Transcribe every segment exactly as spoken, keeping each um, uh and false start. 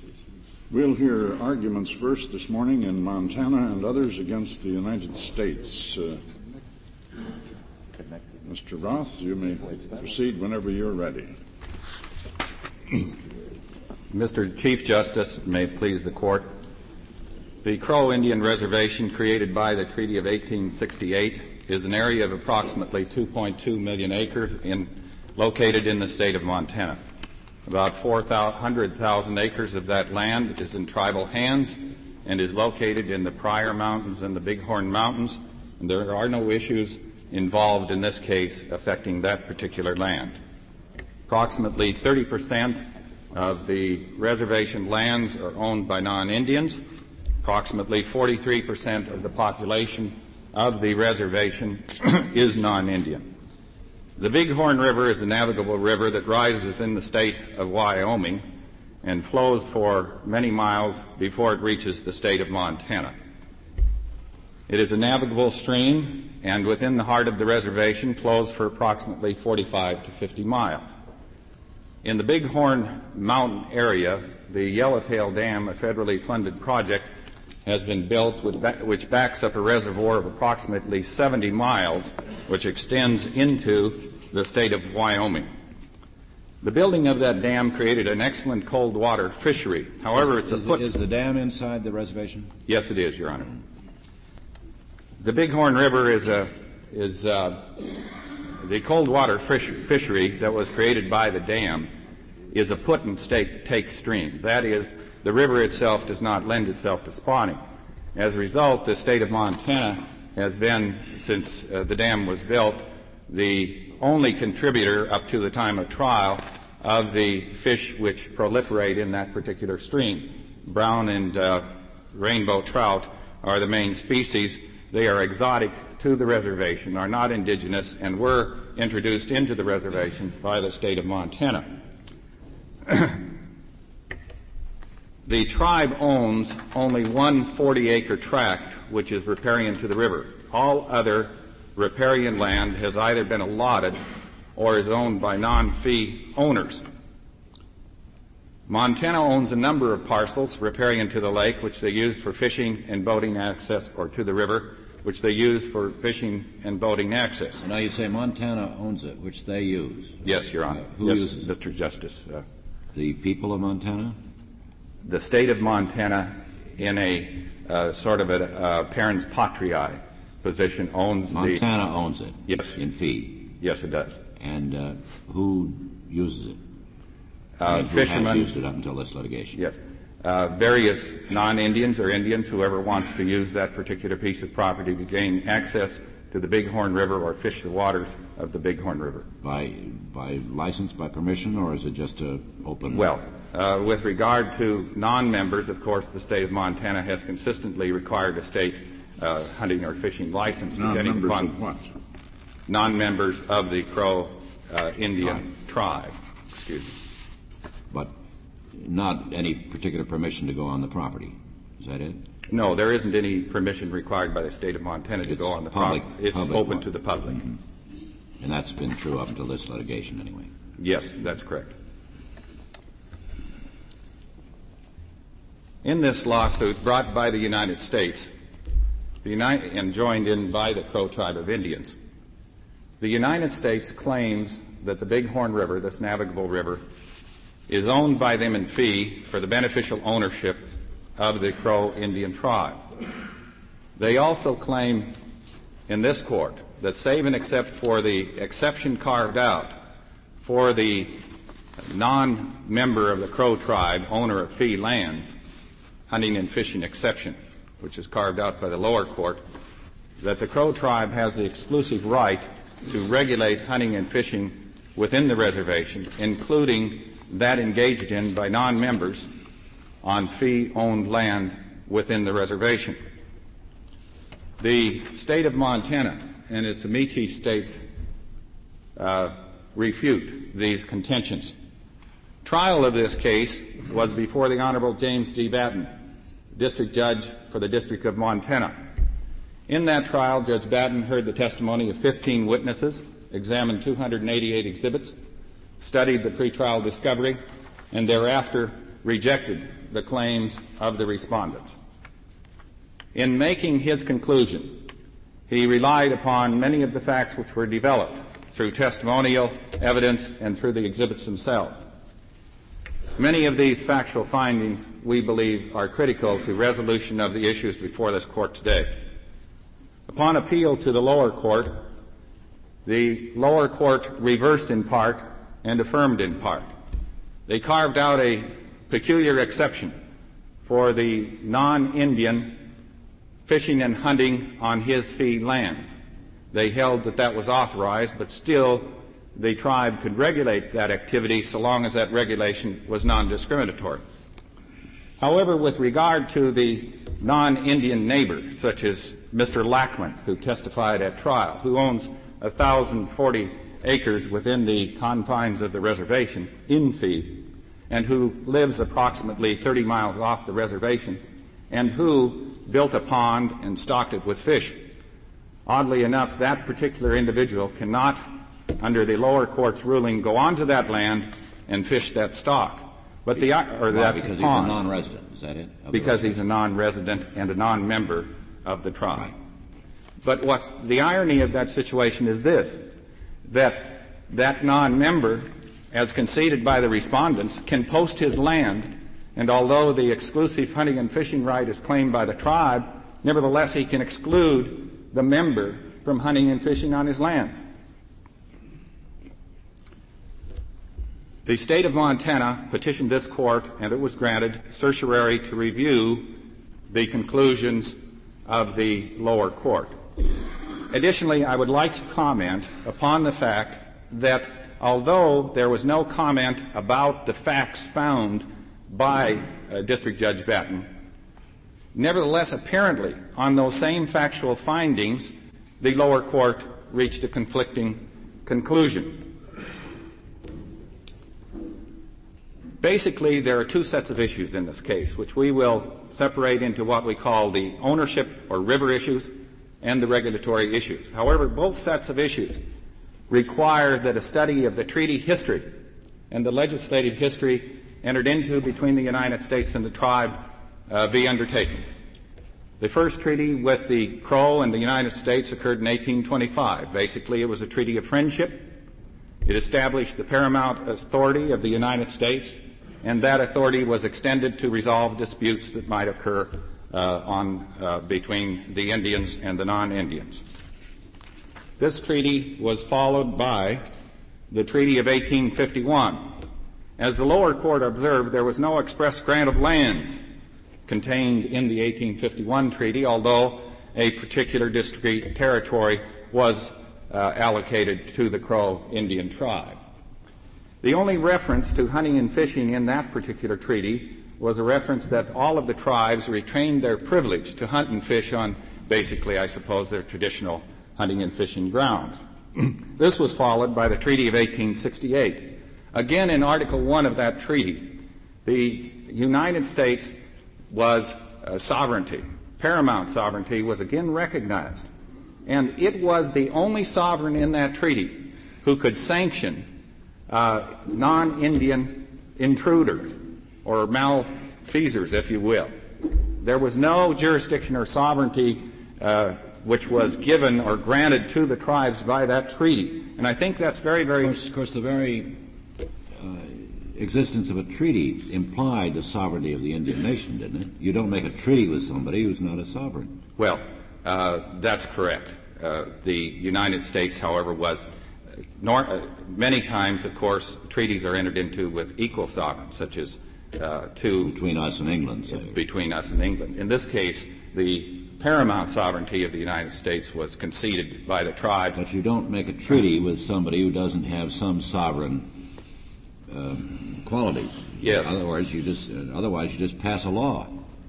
We'll hear arguments first this morning in Montana and others against the United States. Uh, Mister Roth, you may proceed whenever you're ready. Mister Chief Justice, may it please the Court, the Crow Indian Reservation created by the Treaty of eighteen sixty-eight is an area of approximately two point two million acres in, located in the state of Montana. About four hundred thousand acres of that land is in tribal hands and is located in the Pryor Mountains and the Bighorn Mountains, and there are no issues involved in this case affecting that particular land. Approximately thirty percent of the reservation lands are owned by non-Indians. Approximately forty-three percent of the population of the reservation is non-Indian. The Bighorn River is a navigable river that rises in the state of Wyoming and flows for many miles before it reaches the state of Montana. It is a navigable stream and within the heart of the reservation flows for approximately forty-five to fifty miles. In the Bighorn Mountain area, the Yellowtail Dam, a federally funded project, has been built with ba- which backs up a reservoir of approximately seventy miles, which extends into the state of Wyoming. The building of that dam created an excellent cold water fishery. However, it's is, a foot... Is the dam inside the reservation? Yes, it is, Your Honor. The Bighorn River is a is uh, the cold water fish, fishery that was created by the dam is a put and take, take stream. That is, the river itself does not lend itself to spawning. As a result, the state of Montana has been, since uh, the dam was built, the only contributor up to the time of trial of the fish which proliferate in that particular stream. Brown and uh, rainbow trout are the main species. They are exotic to the reservation, are not indigenous, and were introduced into the reservation by the state of Montana. The tribe owns only one forty-acre tract, which is riparian to the river. All other riparian land has either been allotted or is owned by non-fee owners. Montana owns a number of parcels riparian to the lake, which they use for fishing and boating access, or to the river, which they use for fishing and boating access. Now you say Montana owns it, which they use. Yes, Your Honor. Uh, who yes, uses Mister Justice. Uh, the people of Montana? The state of Montana, in a uh, sort of a uh, parens patriae position, owns Montana the... Montana owns it? Yes. In fee? Yes, it does. And uh, who uses it? Uh, and who fishermen... has used it up until this litigation? Yes. Uh, various non-Indians or Indians, whoever wants to use that particular piece of property to gain access to the Bighorn River or fish the waters of the Bighorn River. By by license, by permission, or is it just a open? Well, uh, with regard to non-members, of course, the state of Montana has consistently required a state uh, hunting or fishing license. Non-members upon of what? Non-members of the Crow uh, Indian tribe. tribe. Excuse me. But not any particular permission to go on the property. Is that it? No, there isn't any permission required by the state of Montana to it's go on the public, property. It's public open one. to the public. Mm-hmm. And that's been true up until this litigation anyway. Yes, that's correct. In this lawsuit brought by the United States the United, and joined in by the Crow Tribe of Indians, the United States claims that the Bighorn River, this navigable river, is owned by them in fee for the beneficial ownership of the Crow Indian tribe. They also claim in this court that save and except for the exception carved out for the non-member of the Crow tribe, owner of fee lands, hunting and fishing exception, which is carved out by the lower court, that the Crow tribe has the exclusive right to regulate hunting and fishing within the reservation, including that engaged in by non-members on fee-owned land within the reservation. The state of Montana and its amici states uh, refute these contentions. Trial of this case was before the Honorable James D. Batten, District Judge for the District of Montana. In that trial, Judge Batten heard the testimony of fifteen witnesses, examined two hundred eighty-eight exhibits, studied the pretrial discovery, and thereafter rejected the claims of the respondents. In making his conclusion, he relied upon many of the facts which were developed through testimonial evidence and through the exhibits themselves. Many of these factual findings, we believe, are critical to resolution of the issues before this court today. Upon appeal to the lower court, the lower court reversed in part and affirmed in part. They carved out a peculiar exception for the non-Indian fishing and hunting on his fee lands. They held that that was authorized, but still the tribe could regulate that activity so long as that regulation was non-discriminatory. However, with regard to the non-Indian neighbor, such as Mister Lackman, who testified at trial, who owns one thousand forty acres within the confines of the reservation in fee, and who lives approximately thirty miles off the reservation, and who built a pond and stocked it with fish. Oddly enough, that particular individual cannot, under the lower court's ruling, go onto that land and fish that stock. But the or that because pond, he's a non-resident, is that it? Because he's a non-resident and a non-member of the tribe. Right. But what's the irony of that situation is this, that that non-member, as conceded by the respondents, can post his land, and although the exclusive hunting and fishing right is claimed by the tribe, nevertheless he can exclude the member from hunting and fishing on his land. The state of Montana petitioned this court, and it was granted certiorari to review the conclusions of the lower court. Additionally, I would like to comment upon the fact that although there was no comment about the facts found by uh, District Judge Batten, nevertheless, apparently, on those same factual findings, the lower court reached a conflicting conclusion. Basically, there are two sets of issues in this case, which we will separate into what we call the ownership or river issues and the regulatory issues. However, both sets of issues require that a study of the treaty history and the legislative history entered into between the United States and the tribe uh, be undertaken. The first treaty with the Crow and the United States occurred in eighteen twenty-five. Basically, it was a treaty of friendship. It established the paramount authority of the United States, and that authority was extended to resolve disputes that might occur uh, on uh, between the Indians and the non-Indians. This treaty was followed by the Treaty of eighteen fifty-one. As the lower court observed, there was no express grant of land contained in the eighteen fifty-one treaty, although a particular district territory was uh, allocated to the Crow Indian tribe. The only reference to hunting and fishing in that particular treaty was a reference that all of the tribes retained their privilege to hunt and fish on, basically, I suppose, their traditional hunting and fishing grounds. This was followed by the Treaty of eighteen sixty-eight. Again, in Article one of that treaty, the United States was uh, sovereignty. Paramount sovereignty was again recognized. And it was the only sovereign in that treaty who could sanction uh, non-Indian intruders or malfeasors, if you will. There was no jurisdiction or sovereignty uh, which was given or granted to the tribes by that treaty. And I think that's very, very... Of course, of course the very uh, existence of a treaty implied the sovereignty of the Indian nation, didn't it? You don't make a treaty with somebody who's not a sovereign. Well, uh, that's correct. Uh, the United States, however, was uh, nor, uh, many times, of course, treaties are entered into with equal sovereigns, such as uh, two... Between us and England, say. Between us and England. In this case, the paramount sovereignty of the United States was conceded by the tribes. But you don't make a treaty with somebody who doesn't have some sovereign uh, qualities. Yes. Otherwise, you just uh, otherwise you just pass a law.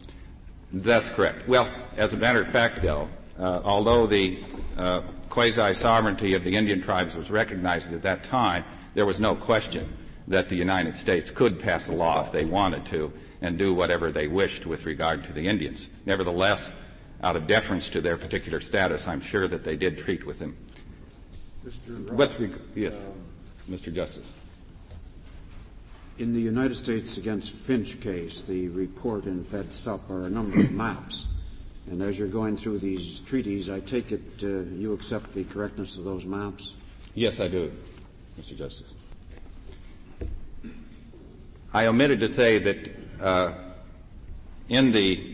That's correct. Well, as a matter of fact, though, uh, although the uh, quasi-sovereignty of the Indian tribes was recognized at that time, there was no question that the United States could pass a law if they wanted to and do whatever they wished with regard to the Indians. Nevertheless, out of deference to their particular status, I'm sure that they did treat with them. Mister With reg- yes, um, Mister Justice. in the United States against Finch case, the report in Fed Sup are a number of maps. And as you're going through these treaties, I take it uh, you accept the correctness of those maps? Yes, I do, Mister Justice. I omitted to say that uh, in the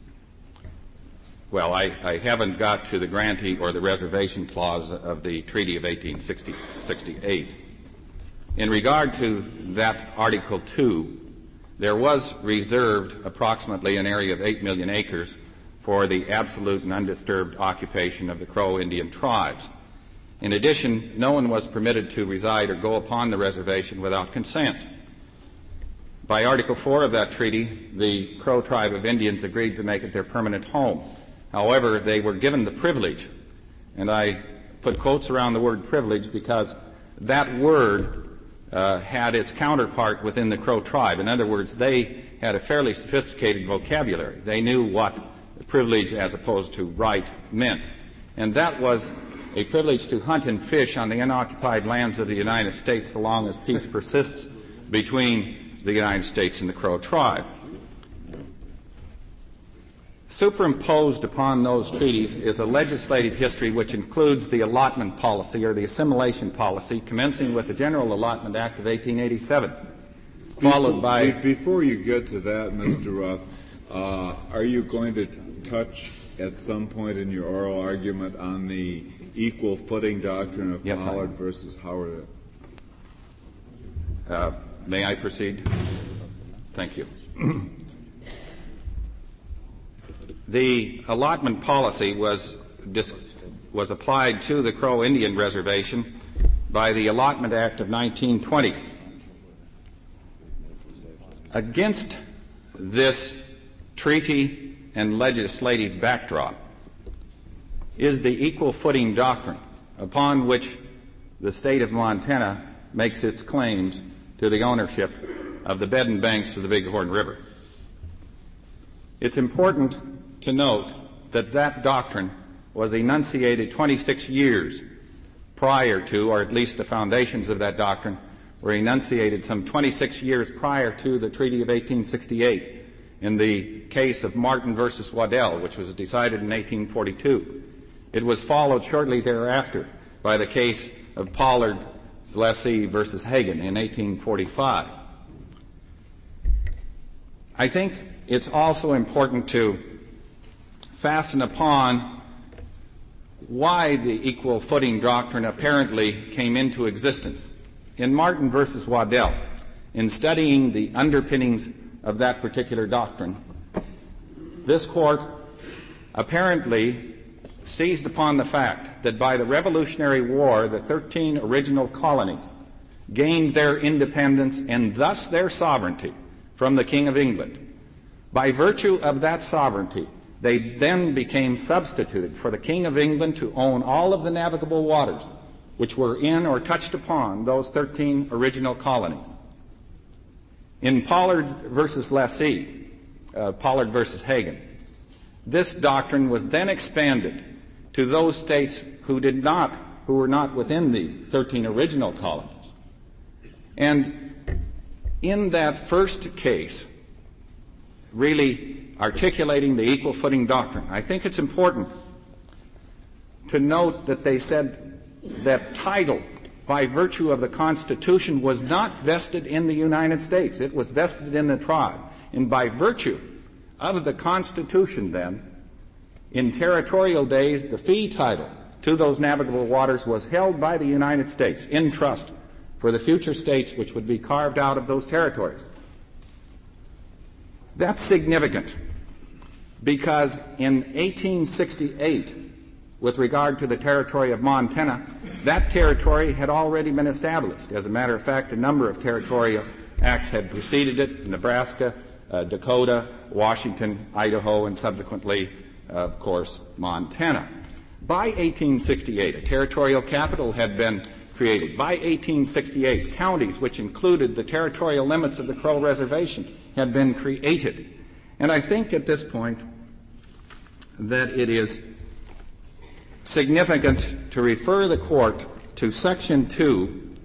Well, I, I haven't got to the grantee or the reservation clause of the Treaty of eighteen sixty-eight. In regard to that Article two, there was reserved approximately an area of eight million acres for the absolute and undisturbed occupation of the Crow Indian tribes. In addition, no one was permitted to reside or go upon the reservation without consent. By Article four of that treaty, the Crow tribe of Indians agreed to make it their permanent home. However, they were given the privilege, and I put quotes around the word privilege because that word uh, had its counterpart within the Crow tribe. In other words, they had a fairly sophisticated vocabulary. They knew what privilege as opposed to right meant. And that was a privilege to hunt and fish on the unoccupied lands of the United States so long as peace persists between the United States and the Crow tribe. Superimposed upon those treaties is a legislative history which includes the allotment policy or the assimilation policy, commencing with the General Allotment Act of eighteen eighty-seven, followed by... Before you get to that, Mister Roth, uh, are you going to touch at some point in your oral argument on the equal footing doctrine of yes, Pollard versus Howard? Uh, may I proceed? Thank you. The allotment policy was dis- was applied to the Crow Indian Reservation by the Allotment Act of nineteen twenty. Against this treaty and legislative backdrop is the equal footing doctrine upon which the state of Montana makes its claims to the ownership of the bed and banks of the Bighorn River. It's important to note that that doctrine was enunciated twenty-six years prior to, or at least the foundations of that doctrine were enunciated some twenty-six years prior to the Treaty of eighteen sixty-eight in the case of Martin versus Waddell, which was decided in eighteen forty-two. It was followed shortly thereafter by the case of Pollard Lessee versus Hagan in eighteen forty-five. I think it's also important to fasten upon why the equal footing doctrine apparently came into existence. In Martin versus Waddell, in studying the underpinnings of that particular doctrine, this court apparently seized upon the fact that by the Revolutionary War, the thirteen original colonies gained their independence and thus their sovereignty from the King of England. By virtue of that sovereignty, they then became substituted for the King of England to own all of the navigable waters which were in or touched upon those thirteen original colonies. In Pollard versus Lessee, uh, Pollard versus Hagan, this doctrine was then expanded to those states who did not, who were not within the thirteen original colonies. And in that first case, really articulating the equal footing doctrine, I think it's important to note that they said that title by virtue of the Constitution was not vested in the United States. It was vested in the tribe. And by virtue of the Constitution then, in territorial days, the fee title to those navigable waters was held by the United States in trust for the future states which would be carved out of those territories. That's significant because in eighteen sixty-eight, with regard to the territory of Montana, that territory had already been established. As a matter of fact, a number of territorial acts had preceded it: Nebraska, uh, Dakota, Washington, Idaho, and subsequently, uh, of course, Montana. By eighteen sixty-eight, a territorial capital had been created. By eighteen sixty-eight, counties which included the territorial limits of the Crow Reservation had been created. And I think at this point that it is significant to refer the court to Section two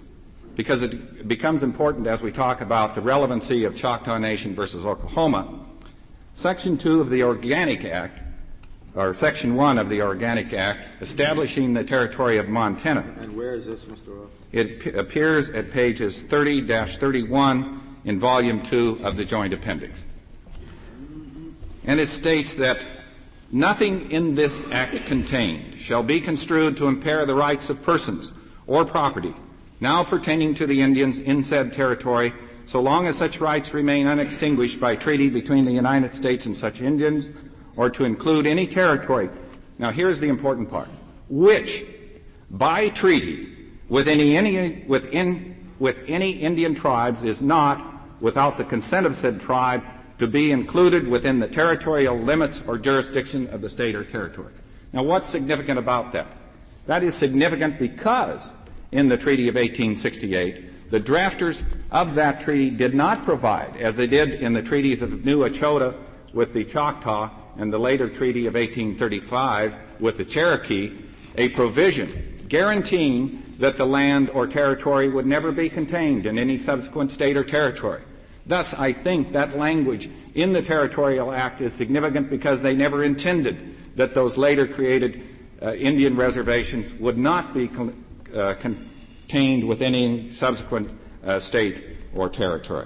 because it becomes important as we talk about the relevancy of Choctaw Nation versus Oklahoma. Section two of the Organic Act, or Section one of the Organic Act, establishing the territory of Montana. And where is this, Mister Roth? It p- appears at pages thirty to thirty-one in Volume two of the Joint Appendix. And it states that nothing in this act contained shall be construed to impair the rights of persons or property now pertaining to the Indians in said territory, so long as such rights remain unextinguished by treaty between the United States and such Indians, or to include any territory. Now here's the important part. Which, by treaty, with any, any, within, with any Indian tribes is not, without the consent of said tribe, to be included within the territorial limits or jurisdiction of the state or territory. Now what's significant about that? That is significant because in the Treaty of eighteen sixty-eight, the drafters of that treaty did not provide, as they did in the treaties of New Echota with the Choctaw and the later Treaty of eighteen thirty-five with the Cherokee, a provision guaranteeing that the land or territory would never be contained in any subsequent state or territory. Thus, I think that language in the Territorial Act is significant because they never intended that those later created uh, Indian reservations would not be con- uh, contained within any subsequent uh, state or territory.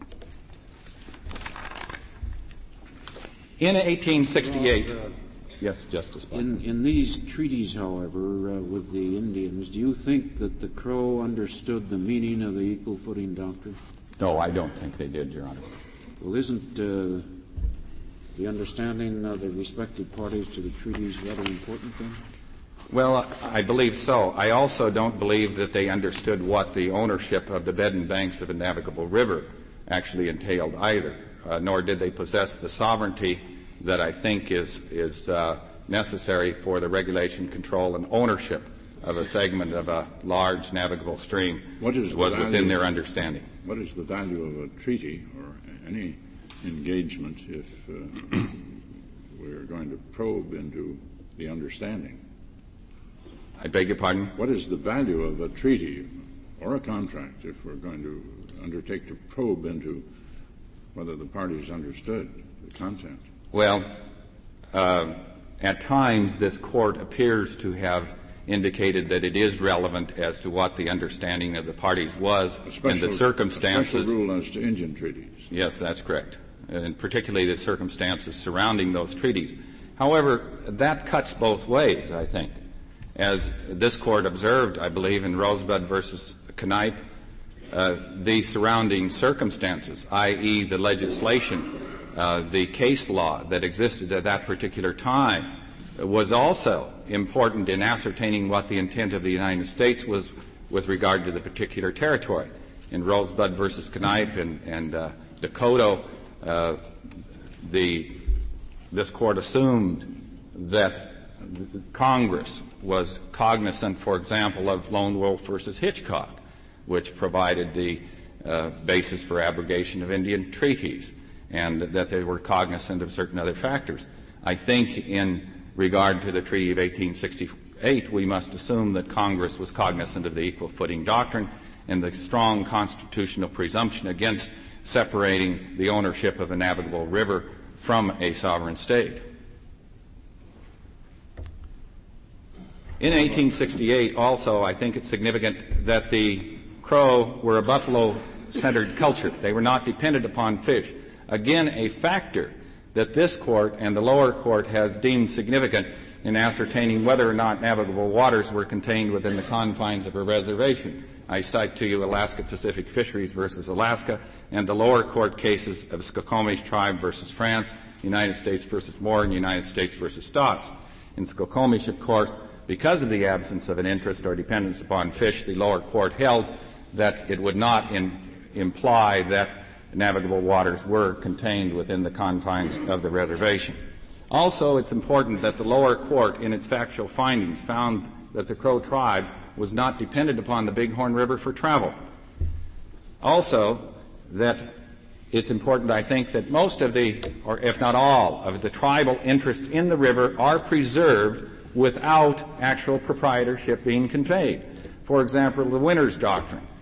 In eighteen sixty-eight, Well, uh, yes, Justice Biden. In, in these treaties, however, uh, with the Indians, do you think that the Crow understood the meaning of the equal footing doctrine? No, I don't think they did, Your Honor. Well, isn't uh, the understanding of the respective parties to the treaties rather important then? Well, I believe so. I also don't believe that they understood what the ownership of the bed and banks of a navigable river actually entailed either, uh, nor did they possess the sovereignty that I think is, is uh, necessary for the regulation, control, and ownership of a segment of a large navigable stream. What is was the within value, their understanding. What is the value of a treaty or any engagement if uh, we're going to probe into the understanding? I beg your pardon? What is the value of a treaty or a contract if we're going to undertake to probe into whether the parties understood the content? Well, uh, at times this Court appears to have indicated that it is relevant as to what the understanding of the parties was special, and the circumstances. A special rule as to Indian treaties. Yes, that's correct, and particularly the circumstances surrounding those treaties. However, that cuts both ways, I think. As this Court observed, I believe, in Rosebud versus Knipe, uh, the surrounding circumstances, that is the legislation, uh, the case law that existed at that particular time, was also important in ascertaining what the intent of the United States was with regard to the particular territory. In Rosebud versus Knipe and, and uh, Dakota, uh, the, this Court assumed that Congress was cognizant, for example, of Lone Wolf versus Hitchcock, which provided the uh, basis for abrogation of Indian treaties, and that they were cognizant of certain other factors. I think in regard to the Treaty of eighteen sixty-eight, we must assume that Congress was cognizant of the equal footing doctrine and the strong constitutional presumption against separating the ownership of a navigable river from a sovereign state. In eighteen sixty-eight, also, I think it's significant that the Crow were a buffalo-centered culture. They were not dependent upon fish. Again, a factor that this Court and the lower court has deemed significant in ascertaining whether or not navigable waters were contained within the confines of a reservation. I cite to you Alaska Pacific Fisheries versus Alaska and the lower court cases of Skokomish tribe versus France, United States versus Moore, and United States versus Stotts. In Skokomish, of course, because of the absence of an interest or dependence upon fish, the lower court held that it would not in, imply that navigable waters were contained within the confines of the reservation. Also, it's important that the lower court, in its factual findings, found that the Crow tribe was not dependent upon the Bighorn River for travel. Also, that it's important, I think, that most of the, or if not all, of the tribal interests in the river are preserved without actual proprietorship being conveyed. For example, the Winters Doctrine,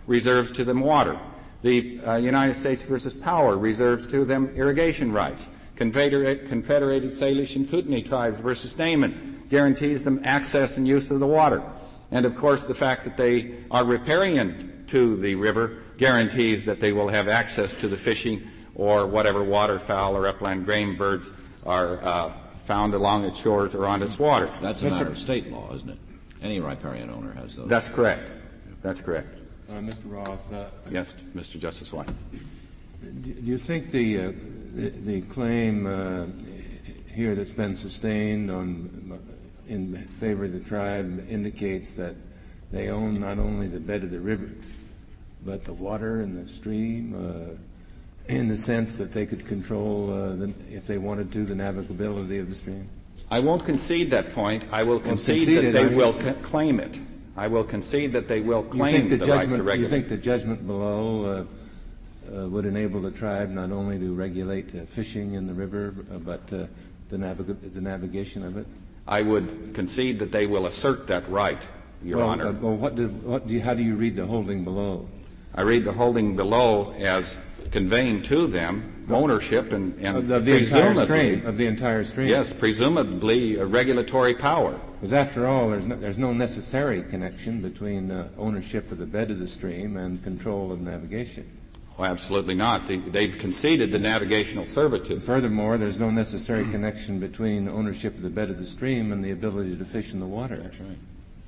reserves to them water. The uh, United States versus Power reserves to them irrigation rights. Confederate, Confederated Salish and Kootenai tribes versus Naaman guarantees them access and use of the water. And, of course, the fact that they are riparian to the river guarantees that they will have access to the fishing or whatever waterfowl or upland game birds are uh, found along its shores or on its waters. That's a Mister matter of state law, isn't it? Any riparian owner has those. That's correct. That's correct. Uh, Mister Roth, uh, Yes, Mister Justice White. do you think the uh, the, the claim uh, here that's been sustained on in favor of the tribe indicates that they own not only the bed of the river, but the water and the stream, uh, in the sense that they could control, uh, the, if they wanted to, the navigability of the stream? I won't concede that point. I will concede conceded, that they I mean- will c- claim it. I will concede that they will You claim think the the right to judgment? You regulate. think the judgment below uh, uh, would enable the tribe not only to regulate uh, fishing in the river, uh, but uh, the, navig- the navigation of it? I would concede that they will assert that right, Your well, Honor. Uh, well, what do, what do you, how do you read the holding below? I read the holding below as conveying to them ownership and, and Of the, of the entire presumably, stream, of the entire stream. yes, presumably a regulatory power. Because after all, there's no, there's no necessary connection between uh, ownership of the bed of the stream and control of navigation. Oh, absolutely not. They, they've conceded the navigational servitude. Furthermore, there's no necessary connection between ownership of the bed of the stream and the ability to fish in the water. That's right.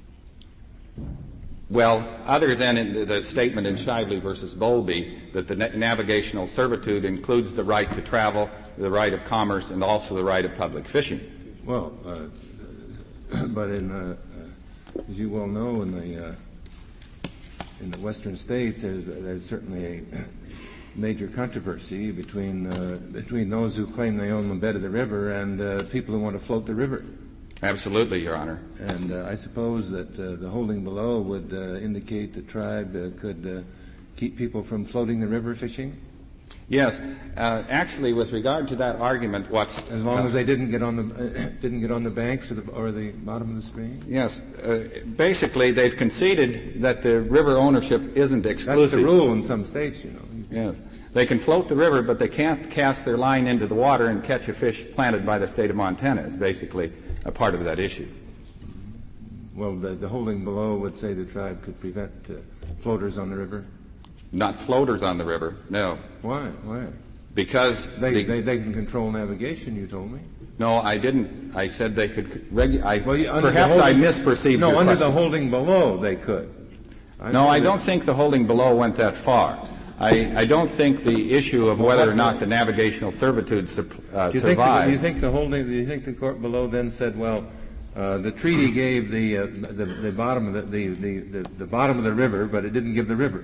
Well, other than in the, the statement in Shively versus Bowlby that the na- navigational servitude includes the right to travel, the right of commerce, and also the right of public fishing. Well, uh, but in, uh, uh, as you well know, in the uh, in the western states, there's, there's certainly a major controversy between uh, between those who claim they own the bed of the river and uh, people who want to float the river. Absolutely, Your Honor. And uh, I suppose that uh, the holding below would uh, indicate the tribe uh, could uh, keep people from floating the river fishing, Yes, uh, actually, with regard to that argument, what's as long uh, as they didn't get on the uh, didn't get on the banks or the, or the bottom of the stream. yes, uh, basically they've conceded that the river ownership isn't exclusive. That's the rule in some states, you know. Yes, they can float the river, but they can't cast their line into the water and catch a fish planted by the state of Montana. Is basically a part of that issue. Well, the, the holding below would say the tribe could prevent uh, floaters on the river. Not floaters on the river, no, Why? Why? because They, the, they they can control navigation. You told me. no, I didn't. I said they could. Regu- I, Well, you, under the perhaps I holding- misperceived No, your under question. the holding below they could. I No, know I that- don't think the holding below went that far. I, I don't think the issue of whether or not the navigational servitude su- uh, Do you think the, survived. do you think the holding? Do you think the court below then said, well, uh, the treaty gave the, uh, the the bottom of the the, the the the bottom of the river, but it didn't give the river.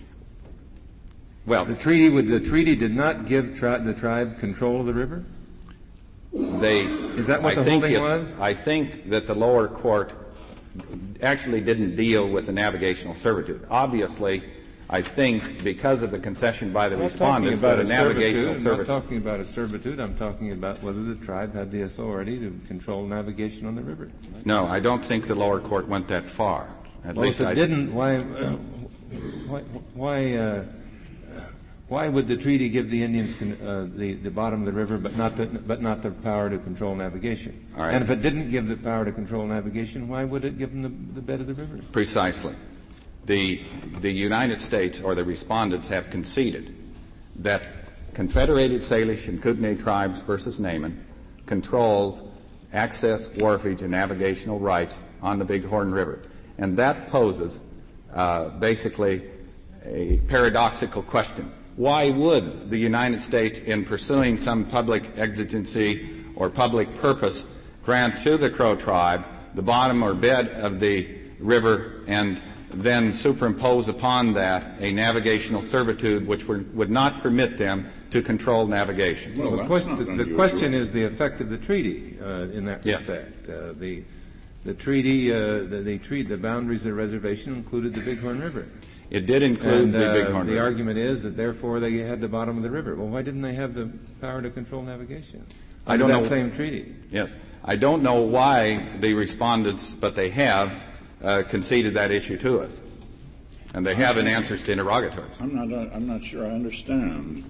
well, The treaty would the treaty did not give tri- the tribe control of the river. they. Is that what I the think holding it's- was? I think that the lower court actually didn't deal with the navigational servitude. Obviously, I think because of the concession by the I'm not talking respondents about that a a servitude. navigational I'm not servitude. talking about a servitude. I'm talking about whether the tribe had the authority to control navigation on the river. No, I don't think the lower court went that far. At Well, least if it I didn't, why, why, why, uh, why would the treaty give the Indians con- uh, the the bottom of the river, but not the but not the power to control navigation? All right. And if it didn't give the power to control navigation, why would it give them the, the bed of the river? Precisely. The, the United States or the respondents have conceded that Confederated Salish and Kootenai tribes versus Naaman controls access, wharfage, and navigational rights on the Bighorn River. And that poses uh, basically a paradoxical question. Why would the United States, in pursuing some public exigency or public purpose, grant to the Crow tribe the bottom or bed of the river and then superimpose upon that a navigational servitude which were, would not permit them to control navigation? Well, the, that's question, not the, the unusual. question is the effect of the treaty uh, in that Yes. respect. Uh, the the treaty, uh, the, the treaty, the boundaries of the reservation included the Bighorn River. It did include And the uh, Bighorn the River. argument is that therefore they had the bottom of the river. Well, why didn't they have the power to control navigation? I Under don't that know. same treaty. Yes. I don't know why the respondents, but they have, uh, conceded that issue to us. And they have in answers to interrogatories. I'm not, uh, I'm not sure I understand.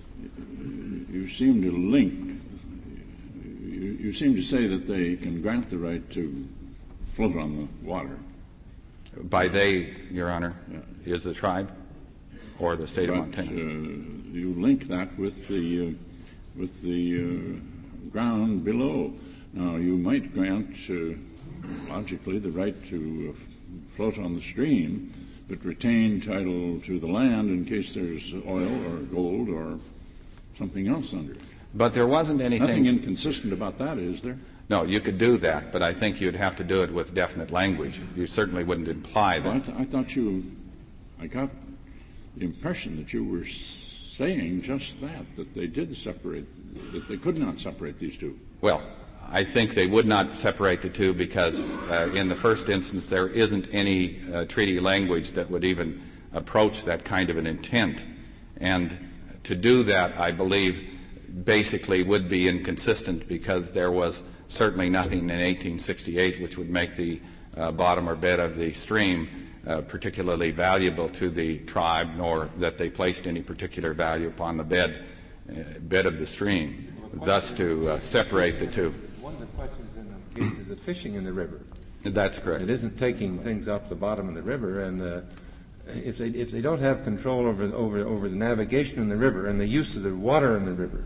You seem to link, you, you seem to say that they can grant the right to float on the water. By they, Your Honor, yeah. is the tribe or the state but, of Montana? Uh, you link that with the, uh, with the uh, ground below. Now, you might grant, uh, logically, the right to uh, float on the stream, but retain title to the land in case there's oil or gold or something else under it. But there wasn't anything... Nothing inconsistent about that, is there? No, you could do that, but I think you'd have to do it with definite language. You certainly wouldn't imply that. Well, I, th- I thought you... I got the impression that you were saying just that, that they did separate, that they could not separate these two. Well, I think they would not separate the two because uh, in the first instance there isn't any uh, treaty language that would even approach that kind of an intent. And to do that, I believe, basically would be inconsistent because there was certainly nothing in eighteen sixty-eight which would make the uh, bottom or bed of the stream uh, particularly valuable to the tribe, nor that they placed any particular value upon the bed, uh, bed of the stream, thus to uh, separate the two. One of the questions in the case is of fishing in the river. That's correct. It isn't taking things off the bottom of the river, and uh, if they if they don't have control over over over the navigation in the river and the use of the water in the river,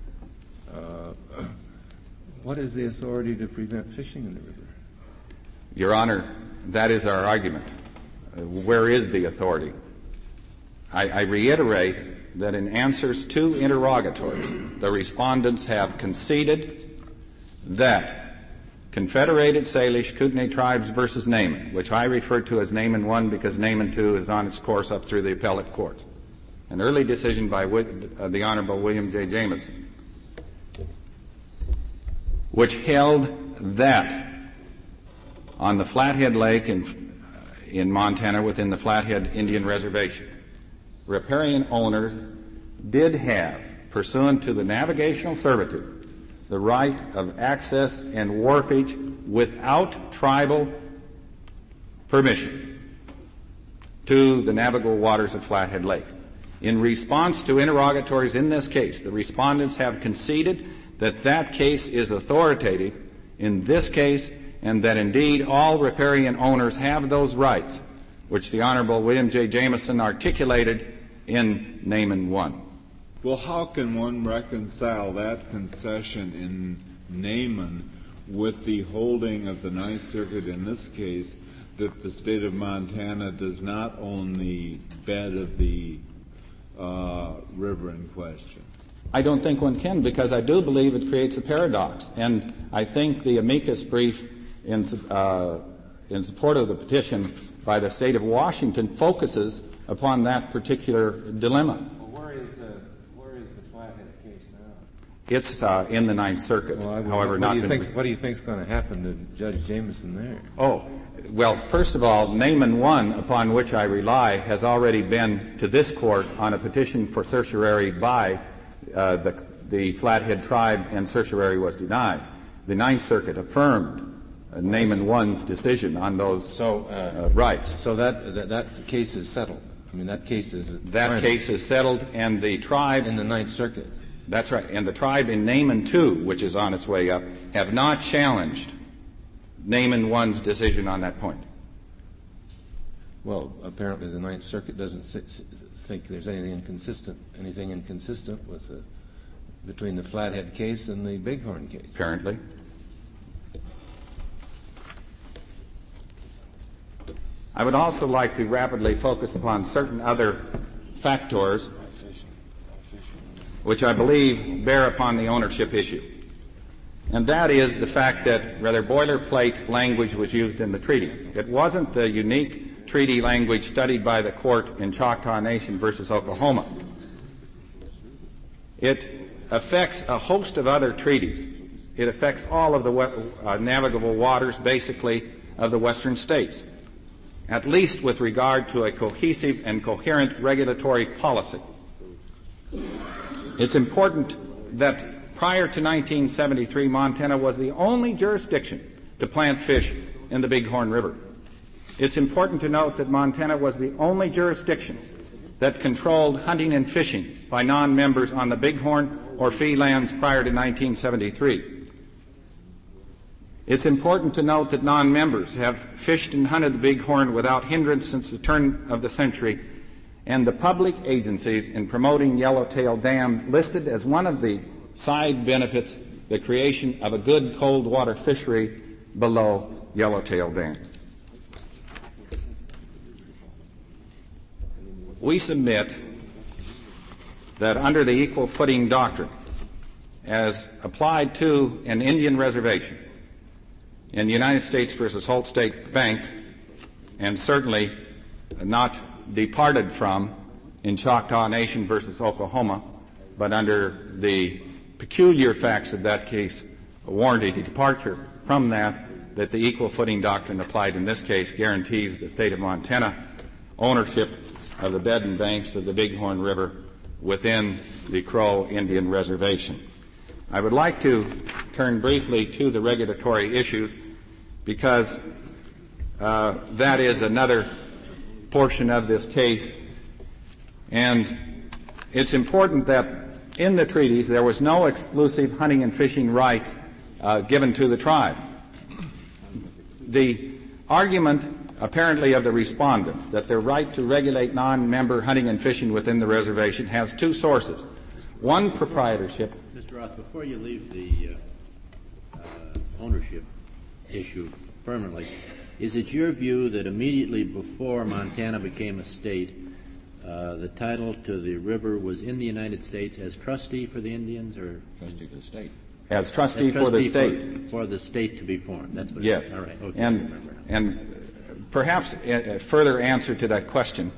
uh, what is the authority to prevent fishing in the river? Your Honor, that is our argument. Uh, where is the authority? I, I reiterate that in answers to interrogatories, the respondents have conceded that Confederated Salish Kootenai Tribes versus Naaman, which I refer to as Naaman one because Naaman two is on its course up through the appellate court, an early decision by uh, the Honorable William J. Jameson, which held that on the Flathead Lake in, in Montana within the Flathead Indian Reservation, riparian owners did have, pursuant to the navigational servitude, the right of access and wharfage without tribal permission to the navigable waters of Flathead Lake. In response to interrogatories in this case, the respondents have conceded that that case is authoritative in this case, and that indeed all riparian owners have those rights, which the Honorable William J. Jameson articulated in Naaman one. Well, how can one reconcile that concession in Naaman with the holding of the Ninth Circuit in this case that the state of Montana does not own the bed of the uh, river in question? I don't think one can, because I do believe it creates a paradox. And I think the amicus brief in, uh, in support of the petition by the state of Washington focuses upon that particular dilemma. Well, where is the where is the Flathead case now? It's uh, in the Ninth Circuit, well, I, however, what not do you been... think, what do you think is going to happen to Judge Jameson there? Oh, well, first of all, Naaman one, upon which I rely, has already been to this court on a petition for certiorari by uh, the, the Flathead tribe, and certiorari was denied. The Ninth Circuit affirmed uh, Naaman one's decision on those so, uh, uh, rights. So that, that that case is settled. I mean, that case is that final. case is settled, and the tribe in the Ninth Circuit. That's right, and the tribe in Naaman two, which is on its way up, have not challenged Naaman one's decision on that point. Well, apparently the Ninth Circuit doesn't think there's anything inconsistent, anything inconsistent with the, between the Flathead case and the Bighorn case. Apparently. I would also like to rapidly focus upon certain other factors which I believe bear upon the ownership issue. And that is the fact that rather boilerplate language was used in the treaty. It wasn't the unique treaty language studied by the court in Choctaw Nation versus Oklahoma. It affects a host of other treaties. It affects all of the uh, navigable waters, basically, of the western states, at least with regard to a cohesive and coherent regulatory policy. It's important that prior to nineteen seventy-three, Montana was the only jurisdiction to plant fish in the Bighorn River. It's important to note that Montana was the only jurisdiction that controlled hunting and fishing by non-members on the Bighorn or fee lands prior to nineteen seventy-three. It's important to note that non-members have fished and hunted the Bighorn without hindrance since the turn of the century, and the public agencies in promoting Yellowtail Dam listed as one of the side benefits the creation of a good cold water fishery below Yellowtail Dam. We submit that under the equal footing doctrine, as applied to an Indian reservation in the United States versus Holt State Bank, and certainly not departed from in Choctaw Nation versus Oklahoma, but under the peculiar facts of that case, warranted a departure from that, that the equal footing doctrine applied in this case guarantees the state of Montana ownership of the bed and banks of the Bighorn River within the Crow Indian Reservation. I would like to turn briefly to the regulatory issues because uh, that is another portion of this case, and it's important that in the treaties there was no exclusive hunting and fishing right uh, given to the tribe. The argument apparently of the respondents that their right to regulate non-member hunting and fishing within the reservation has two sources. One, proprietorship. Mister Roth, before you leave the uh, uh, ownership issue permanently, is it your view that immediately before Montana became a state, uh, the title to the river was in the United States as trustee for the Indians, or Trustee for the state. As trustee, as trustee for the state. For, for the state to be formed. That's what Yes. it is. All right. Okay. And, and perhaps a further answer to that question,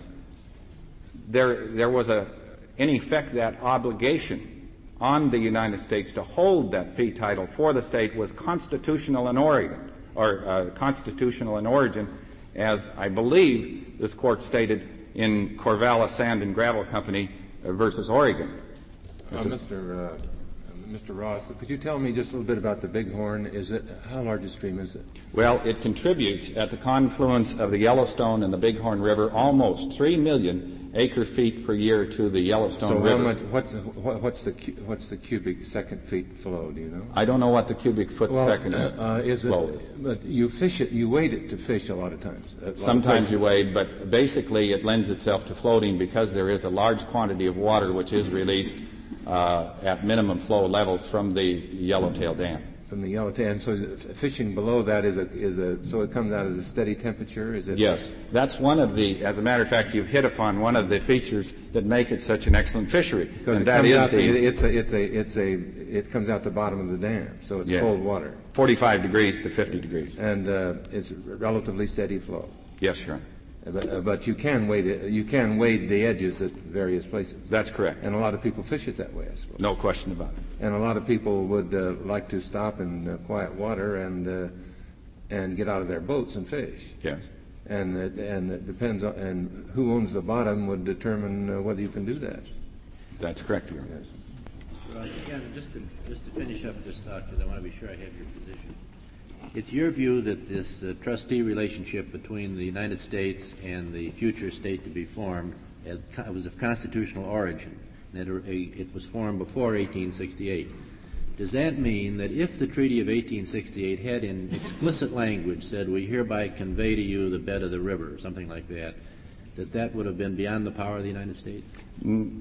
there, there was a, in effect, that obligation on the United States to hold that fee title for the state was constitutional in Oregon, or uh, constitutional in origin, as I believe this court stated in Corvallis Sand and Gravel Company uh, versus Oregon. Uh, Mister Uh, Mister Roth, could you tell me just a little bit about the Bighorn? Is it, how large a stream is it? Well, it contributes at the confluence of the Yellowstone and the Bighorn River almost three million acre feet per year to the Yellowstone so River. So how much, what's, what's, the, what's the cubic second feet flow, do you know? I don't know what the cubic foot well, second uh, is. It, flow is. But you fish it, you wade it to fish a lot of times. Sometimes you wade, but basically it lends itself to floating because there is a large quantity of water which is released Uh, at minimum flow levels from the Yellowtail Dam. From the Yellowtail, and so fishing below that is a is a so it comes out as a steady temperature. Is it? Yes, that's one of the. As a matter of fact, you've hit upon one of the features that make it such an excellent fishery, because and it that comes is out the. The, it's a it's a it's a it comes out the bottom of the dam, so it's yes, cold water. forty-five degrees to fifty degrees, and uh, it's relatively steady flow. Yes, sure. But, uh, but you can wade it, you can wade the edges at various places. That's correct. And a lot of people fish it that way, I suppose. No question about it. And a lot of people would uh, like to stop in uh, quiet water and uh, and get out of their boats and fish. Yes. And it, and it depends on and who owns the bottom would determine uh, whether you can do that. That's correct, Your Honor. Yes. Well, again, just to just to finish up this thought, because I want to be sure I have your position. It's your view that this uh, trustee relationship between the United States and the future state to be formed as, it was of constitutional origin, that it was formed before eighteen sixty-eight. Does that mean that if the Treaty of eighteen sixty-eight had in explicit language said, we hereby convey to you the bed of the river, or something like that, that that would have been beyond the power of the United States? Mm.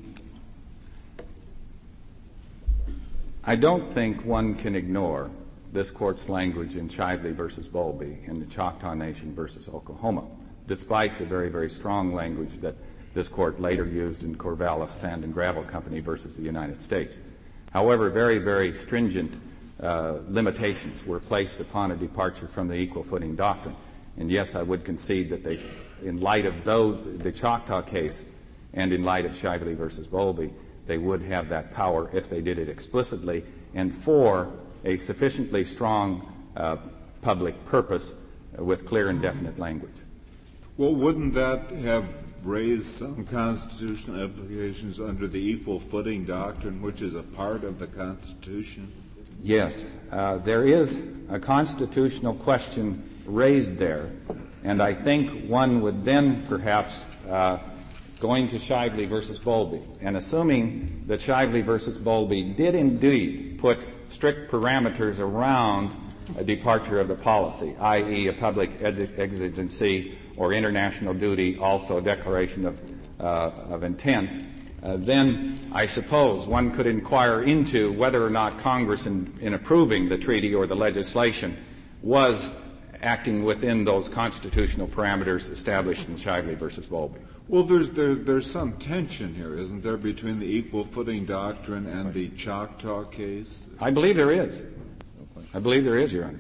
I don't think one can ignore this court's language in Shively versus Bowlby in the Choctaw Nation versus Oklahoma, despite the very, very strong language that this court later used in Corvallis Sand and Gravel Company versus the United States. However, very, very stringent uh, limitations were placed upon a departure from the equal footing doctrine. And yes, I would concede that they, in light of those, the Choctaw case and in light of Shively versus Bowlby, they would have that power if they did it explicitly and for a sufficiently strong uh, public purpose uh, with clear and definite language. Well, wouldn't that have raised some constitutional implications under the equal footing doctrine, which is a part of the Constitution? Yes, uh, there is a constitutional question raised there And I think one would then perhaps, uh, going to Shively versus Bowlby, and assuming that Shively versus Bowlby did indeed put strict parameters around a departure of the policy, that is a public exigency or international duty, also a declaration of, uh, of intent, uh, then I suppose one could inquire into whether or not Congress, in, in approving the treaty or the legislation, was acting within those constitutional parameters established in Shively versus Bowlby. Well, there's there, there's some tension here, isn't there, between the equal footing doctrine and the Choctaw case? I believe there is. I believe there is, Your Honor.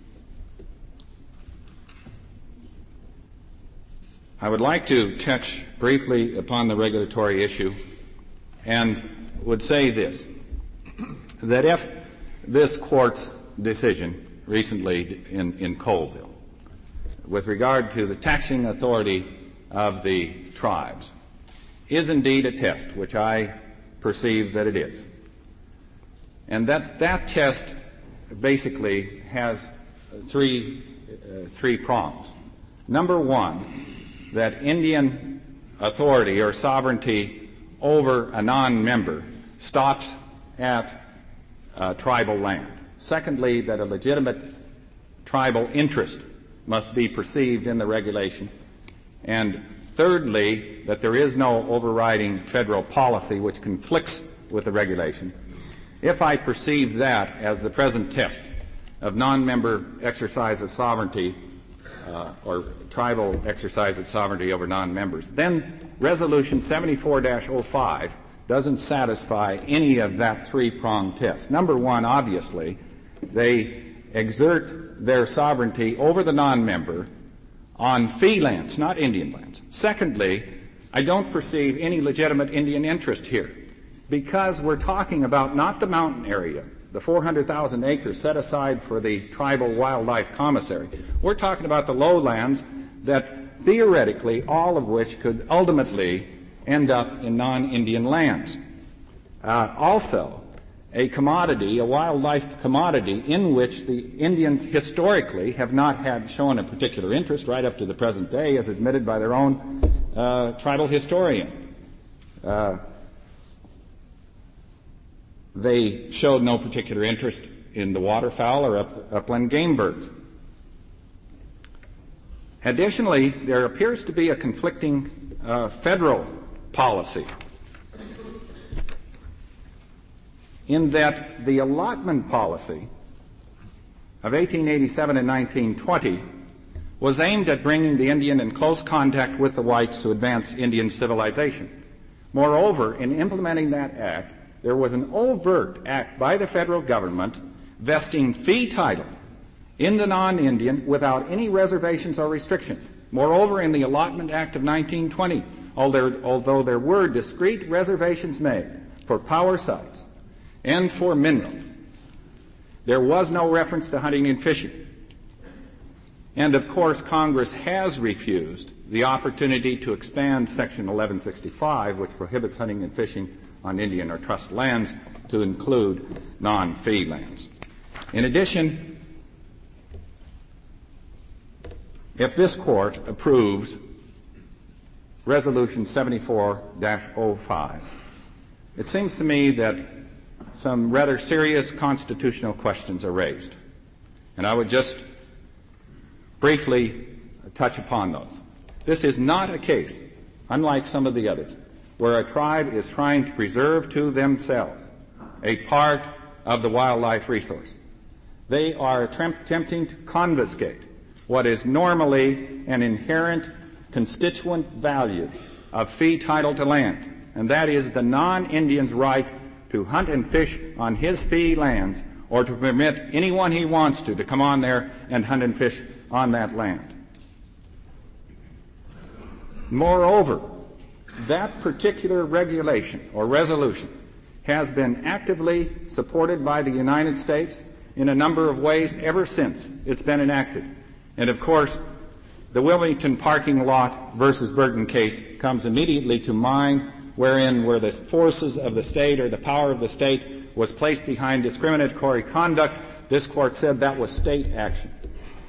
I would like to touch briefly upon the regulatory issue and would say this, that if this Court's decision recently in, in Colville with regard to the taxing authority of the tribes is indeed a test, which I perceive that it is, and that that test basically has three, uh, three prongs. Number one, that Indian authority or sovereignty over a non-member stops at uh, tribal land. Secondly, that a legitimate tribal interest must be perceived in the regulation. And thirdly, that there is no overriding federal policy which conflicts with the regulation. If I perceive that as the present test of non-member exercise of sovereignty uh, or tribal exercise of sovereignty over non-members, then Resolution seventy-four dash oh five doesn't satisfy any of that three-pronged test. Number one, obviously, they exert their sovereignty over the non-member on fee lands, not Indian lands. Secondly, I don't perceive any legitimate Indian interest here, because we're talking about not the mountain area, the four hundred thousand acres set aside for the tribal wildlife commissary. We're talking about the lowlands that theoretically all of which could ultimately end up in non-Indian lands. Uh, also, a commodity, a wildlife commodity in which the Indians historically have not had shown a particular interest right up to the present day, as admitted by their own uh, tribal historian. Uh, they showed no particular interest in the waterfowl or up, upland game birds. Additionally, there appears to be a conflicting uh, federal policy in that the allotment policy of eighteen eighty-seven and nineteen twenty was aimed at bringing the Indian in close contact with the whites to advance Indian civilization. Moreover, in implementing that act, there was an overt act by the federal government vesting fee title in the non-Indian without any reservations or restrictions. Moreover, in the Allotment Act of nineteen twenty, although there were discrete reservations made for power sites and for minerals, there was no reference to hunting and fishing. And of course, Congress has refused the opportunity to expand Section eleven sixty-five, which prohibits hunting and fishing on Indian or trust lands, to include non-fee lands. In addition, if this Court approves Resolution seventy-four dash oh five, it seems to me that some rather serious constitutional questions are raised. And I would just briefly touch upon those. This is not a case, unlike some of the others, where a tribe is trying to preserve to themselves a part of the wildlife resource. They are attempting to confiscate what is normally an inherent constituent value of fee title to land, and that is the non-Indian's right to hunt and fish on his fee lands, or to permit anyone he wants to to come on there and hunt and fish on that land. Moreover, that particular regulation or resolution has been actively supported by the United States in a number of ways ever since it's been enacted. And of course, the Wilmington parking lot versus Burton case comes immediately to mind, wherein where the forces of the state or the power of the state was placed behind discriminatory conduct, this Court said that was state action.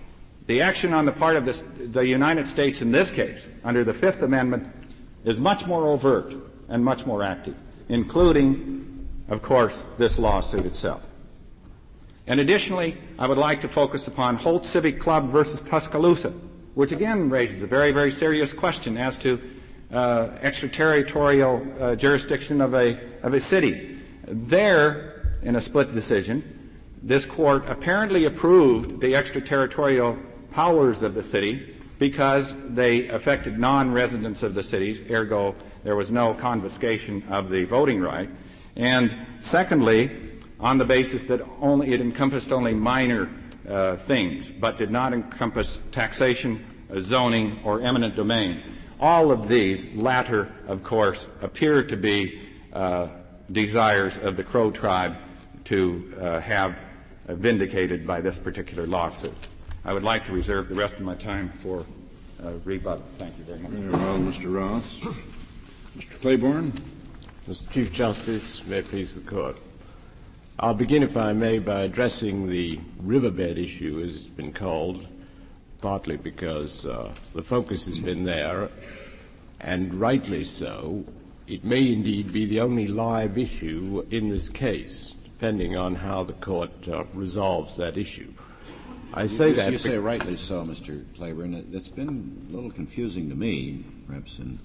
The action on the part of this, the United States in this case, under the Fifth Amendment, is much more overt and much more active, including, of course, this lawsuit itself. And additionally, I would like to focus upon Holt Civic Club versus Tuscaloosa, which again raises a very, very serious question as to uh, extraterritorial uh, jurisdiction of a, of a city. There, in a split decision, this court apparently approved the extraterritorial powers of the city because they affected non-residents of the cities, ergo there was no confiscation of the voting right. And secondly, on the basis that only it encompassed only minor uh, things, but did not encompass taxation, uh, zoning, or eminent domain. All of these latter, of course, appear to be uh, desires of the Crow tribe to uh, have uh, vindicated by this particular lawsuit. I would like to reserve the rest of my time for uh, rebuttal. Thank you very much. Very well, Mister Ross. Mister Claiborne. Mister Chief Justice, may it please the Court. I'll begin, if I may, by addressing the riverbed issue, as it's been called, partly because uh, the focus has been there, and rightly so. It may indeed be the only live issue in this case, depending on how the Court uh, resolves that issue. I say you, that... You say rightly so, Mister Claiborne. It's been a little confusing to me, perhaps, in,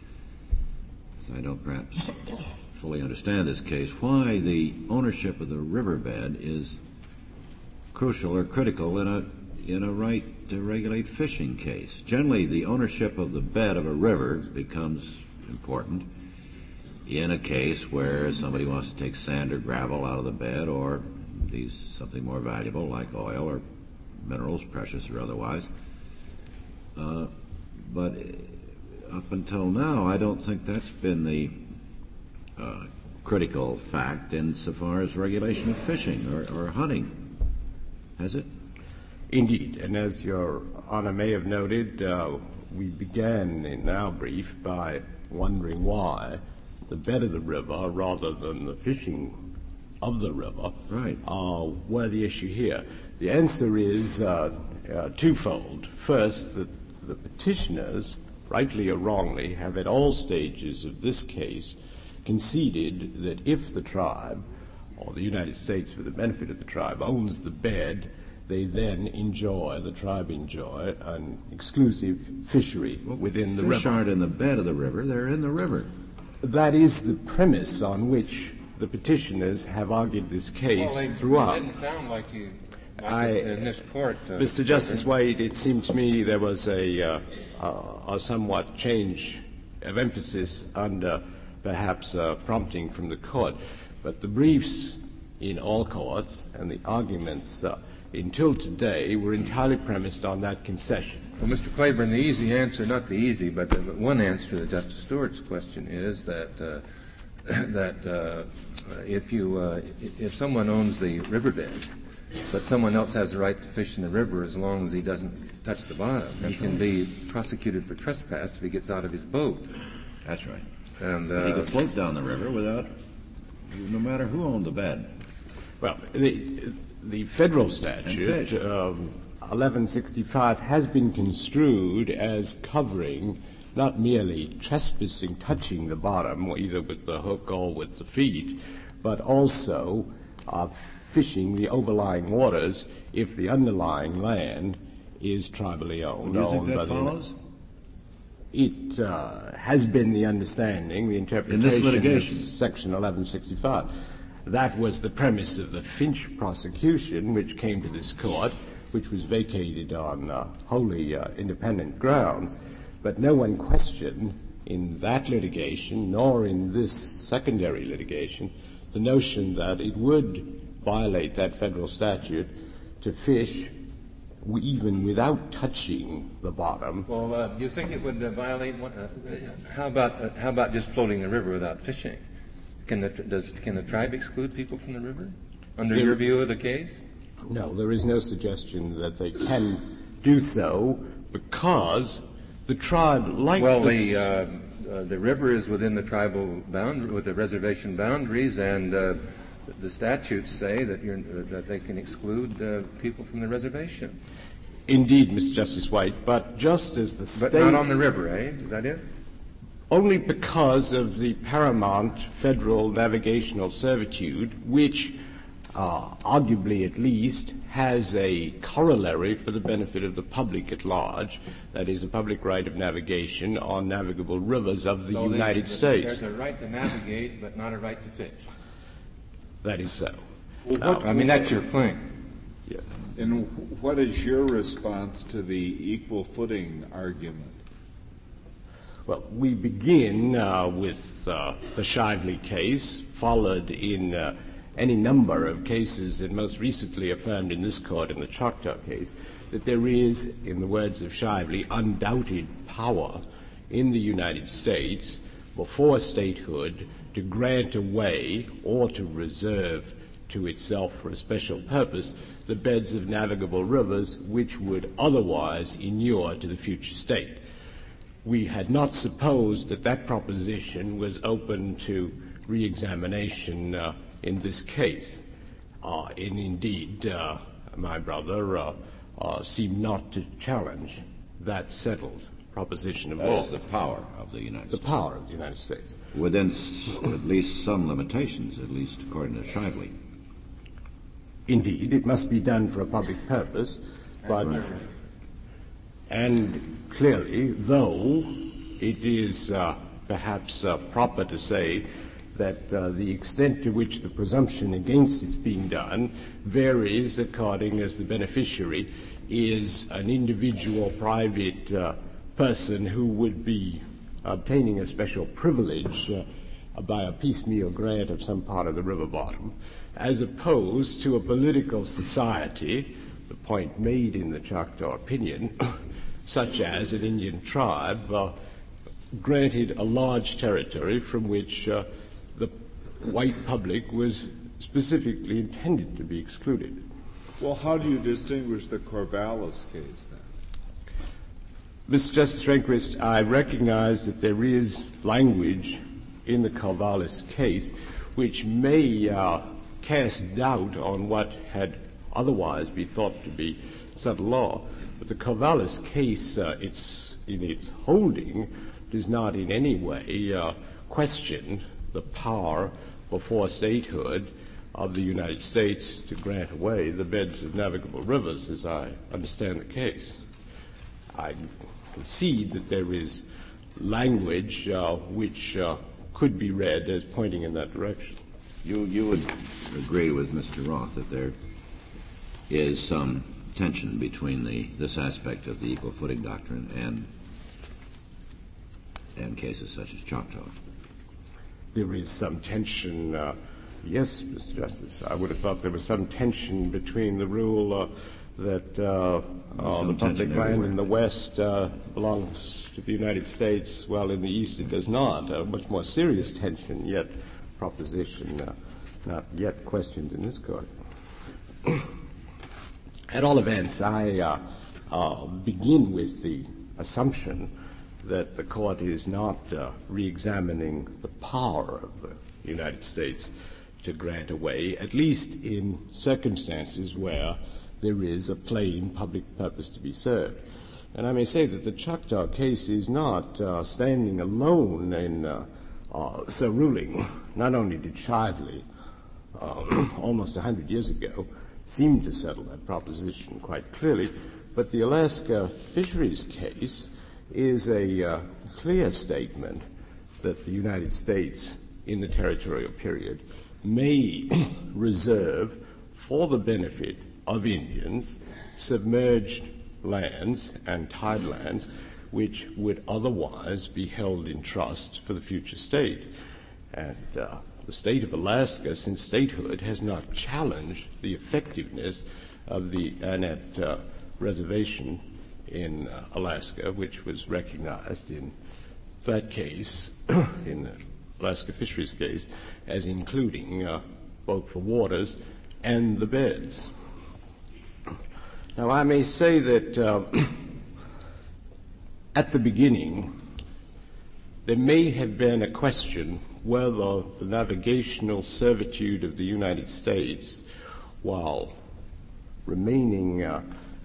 as I don't perhaps fully understand this case, why the ownership of the riverbed is crucial or critical in a in a right to regulate fishing case. Generally, the ownership of the bed of a river becomes important in a case where somebody wants to take sand or gravel out of the bed, or these something more valuable like oil or minerals, precious or otherwise. Uh, but up until now, I don't think that's been the uh, critical fact insofar as regulation of fishing or, or hunting. Has it? Indeed, and as Your Honor may have noted, uh, we began in our brief by wondering why the bed of the river, rather than the fishing of the river, right. uh, were the issue here. The answer is uh, uh, twofold. First, that the petitioners, rightly or wrongly, have at all stages of this case conceded that if the tribe, or the United States for the benefit of the tribe, owns the bed, they then enjoy, the tribe enjoy, an exclusive fishery well, within the fish river. Fish aren't in the bed of the river, they're in the river. That is the premise on which the petitioners have argued this case well, they, throughout. It didn't sound like you, like I, in this court. Uh, Mister Justice Wade, it seemed to me there was a, uh, uh, a somewhat change of emphasis under perhaps uh, prompting from the court. But the briefs in all courts and the arguments uh, until today were entirely premised on that concession. Well, Mister Claiborne, the easy answer, not the easy, but the one answer to Justice Stewart's question is that uh, that uh, if you uh, if someone owns the riverbed, but someone else has the right to fish in the river as long as he doesn't touch the bottom, he can be prosecuted for trespass if he gets out of his boat. That's right. And uh, he could float down the river without, no matter who owned the bed. Well, the the federal statute, um, eleven sixty-five, has been construed as covering not merely trespassing, touching the bottom, either with the hook or with the feet, but also uh, fishing the overlying waters if the underlying land is tribally owned. Do you think owned that follows? It uh, has been the understanding, the interpretation in this litigation, of Section eleven sixty-five. That was the premise of the Finch prosecution, which came to this court, which was vacated on uh, wholly uh, independent grounds. But no one questioned in that litigation, nor in this secondary litigation, the notion that it would violate that federal statute to fish even without touching the bottom. Well, uh, do you think it would uh, violate? One, uh, how about uh, how about just floating the river without fishing? Can the does can the tribe exclude people from the river under There, your view of the case? No, there is no suggestion that they can do so because the tribe, like well, the the uh, uh, the river is within the tribal boundary, with the reservation boundaries, and uh, the statutes say that you're, uh, that they can exclude uh, people from the reservation. Indeed, Mister Justice White, but just as the But state... not on the river, eh? Is that it? Only because of the paramount federal navigational servitude, which, uh, arguably at least, has a corollary for the benefit of the public at large, that is, a public right of navigation on navigable rivers of the so United there's, States. There's a right to navigate, but not a right to fish. That is so. Well, Now, what, I mean, that's your claim. yes. and what is your response to the equal footing argument? Well, we begin uh, with uh, the Shively case, followed in uh, any number of cases, and most recently affirmed in this court in the Choctaw case, that there is, in the words of Shively, undoubted power in the United States before statehood to grant away or to reserve to itself for a special purpose the beds of navigable rivers which would otherwise inure to the future state. We had not supposed that that proposition was open to re-examination uh, in this case. Uh, and indeed, uh, my brother uh, uh, seemed not to challenge that settled proposition of That law. is the power of the United The States. power of the United States. Within s- at least some limitations, at least according to Shively. Indeed, it must be done for a public purpose, but and clearly, though it is uh, perhaps uh, proper to say that uh, the extent to which the presumption against its being done varies according as the beneficiary is an individual private uh, person who would be obtaining a special privilege uh, by a piecemeal grant of some part of the river bottom, as opposed to a political society, the point made in the Choctaw opinion, such as an Indian tribe uh, granted a large territory from which uh, the white public was specifically intended to be excluded. Well, how do you distinguish the Corvallis case then? Mister Justice Rehnquist, I recognize that there is language in the Corvallis case which may uh, cast doubt on what had otherwise be thought to be settled law. But the Corvallis case, uh, it's, in its holding, does not in any way uh, question the power before statehood of the United States to grant away the beds of navigable rivers, as I understand the case. I concede that there is language uh, which uh, could be read as pointing in that direction. You, you would agree with Mister Roth that there is some tension between the, this aspect of the equal footing doctrine and, and cases such as Choctaw. There is some tension, uh, yes, Mister Justice. I would have thought there was some tension between the rule uh, that uh, uh, the public land everywhere. in the West uh, belongs to the United States, while in the East it does not. A much more serious tension, yet proposition uh, not yet questioned in this court. At all events, I uh, uh, begin with the assumption that the court is not uh, re-examining the power of the United States to grant away, at least in circumstances where there is a plain public purpose to be served. And I may say that the Choctaw case is not uh, standing alone in uh, uh, so ruling. Not only did Shively, uh, almost a hundred years ago, seem to settle that proposition quite clearly, but the Alaska fisheries case is a uh, clear statement that the United States, in the territorial period, may reserve for the benefit of Indians submerged lands and tidelands which would otherwise be held in trust for the future state. And uh, the state of Alaska, since statehood, has not challenged the effectiveness of the Annette uh, Reservation in uh, Alaska, which was recognized in that case, in the Alaska fisheries case, as including uh, both the waters and the beds. Now, I may say that uh, at the beginning, there may have been a question whether the navigational servitude of the United States, while remaining uh,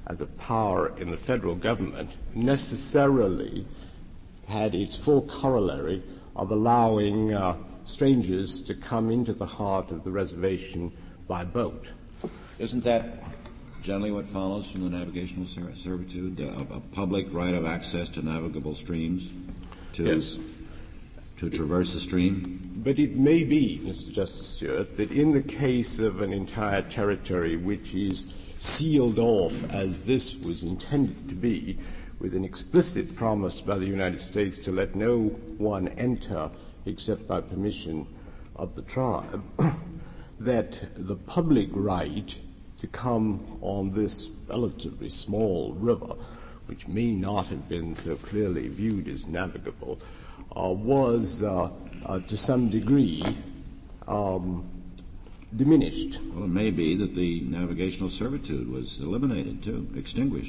as a power in the federal government necessarily had its full corollary of allowing uh, strangers to come into the heart of the reservation by boat. Isn't that generally what follows from the navigational ser- servitude, uh, a public right of access to navigable streams to, yes. to traverse the stream? But it may be, Mister Justice Stewart, that in the case of an entire territory which is sealed off as this was intended to be, with an explicit promise by the United States to let no one enter except by permission of the tribe, that the public right to come on this relatively small river, which may not have been so clearly viewed as navigable, uh, was uh, uh, to some degree um, diminished. Well, it may be that the navigational servitude was eliminated too, extinguished.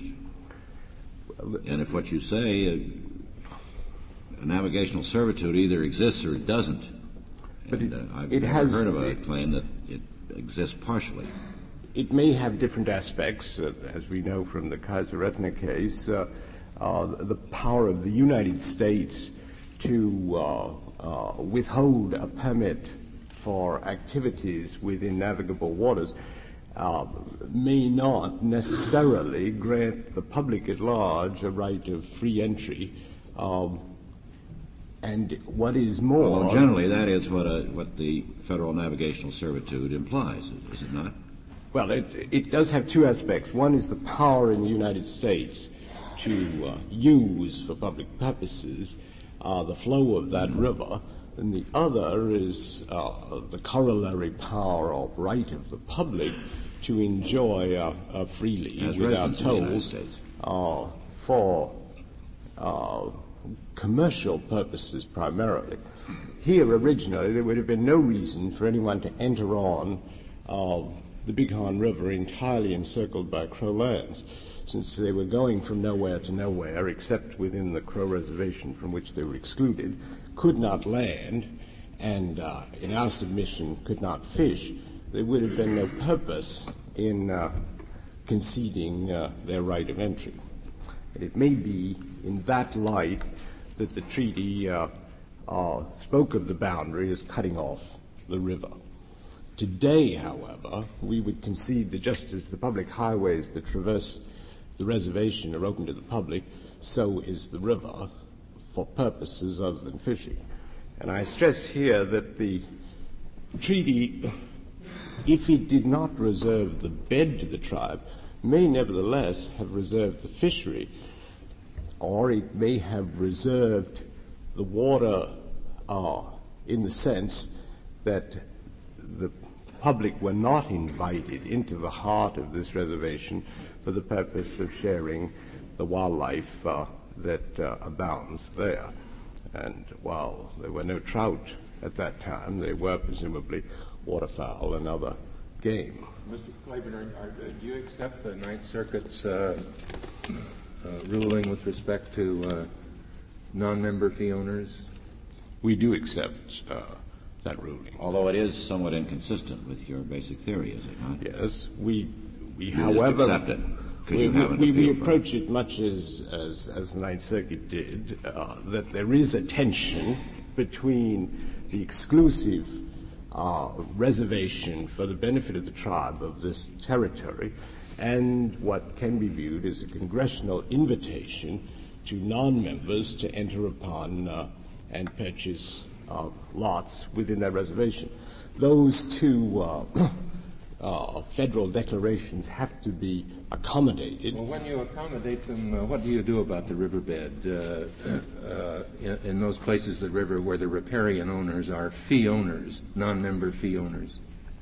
And if what you say, uh, a navigational servitude either exists or it doesn't. But and, it, uh, I've it never has, heard of a claim that it exists partially. It may have different aspects, uh, as we know from the Kaiser-Ettner case. Uh, uh, the power of the United States to uh, uh, withhold a permit for activities within navigable waters uh, may not necessarily grant the public at large a right of free entry. Um, and what is more... Well, generally that is what, a, what the federal navigational servitude implies, is it not? Well, it, it does have two aspects. One is the power in the United States to uh, use for public purposes uh, the flow of that river, and the other is uh, the corollary power or right of the public to enjoy uh, uh, freely As without tolls uh, for uh, commercial purposes primarily. Here, originally, there would have been no reason for anyone to enter on uh, the Bighorn River entirely encircled by Crow lands, since they were going from nowhere to nowhere except within the Crow reservation from which they were excluded, could not land, and uh, in our submission could not fish. There would have been no purpose in uh, conceding uh, their right of entry. And it may be in that light that the treaty uh, uh, spoke of the boundary as cutting off the river. Today, however, we would concede that just as the public highways that traverse the reservation are open to the public, so is the river for purposes other than fishing. And I stress here that the treaty, if it did not reserve the bed to the tribe, may nevertheless have reserved the fishery, or it may have reserved the water uh, in the sense that the public were not invited into the heart of this reservation for the purpose of sharing the wildlife uh, that uh, abounds there. And while there were no trout at that time, there were presumably waterfowl and other game. Mister Claiborne, are, are, do you accept the Ninth Circuit's uh, uh, ruling with respect to uh, non-member fee owners? We do accept uh, that ruling. Although it is somewhat inconsistent with your basic theory, is it not? Yes, we, we you however, just accept it because we, you haven't we, we appealed approach it much as, as, as the Ninth Circuit did, uh, that there is a tension between the exclusive uh, reservation for the benefit of the tribe of this territory and what can be viewed as a congressional invitation to non-members to enter upon uh, and purchase uh, lots within that reservation. Those two uh, uh, federal declarations have to be accommodated. Well, when you accommodate them, uh, what do you do about the riverbed uh, uh, in, in those places of the river where the riparian owners are fee owners, non-member fee owners?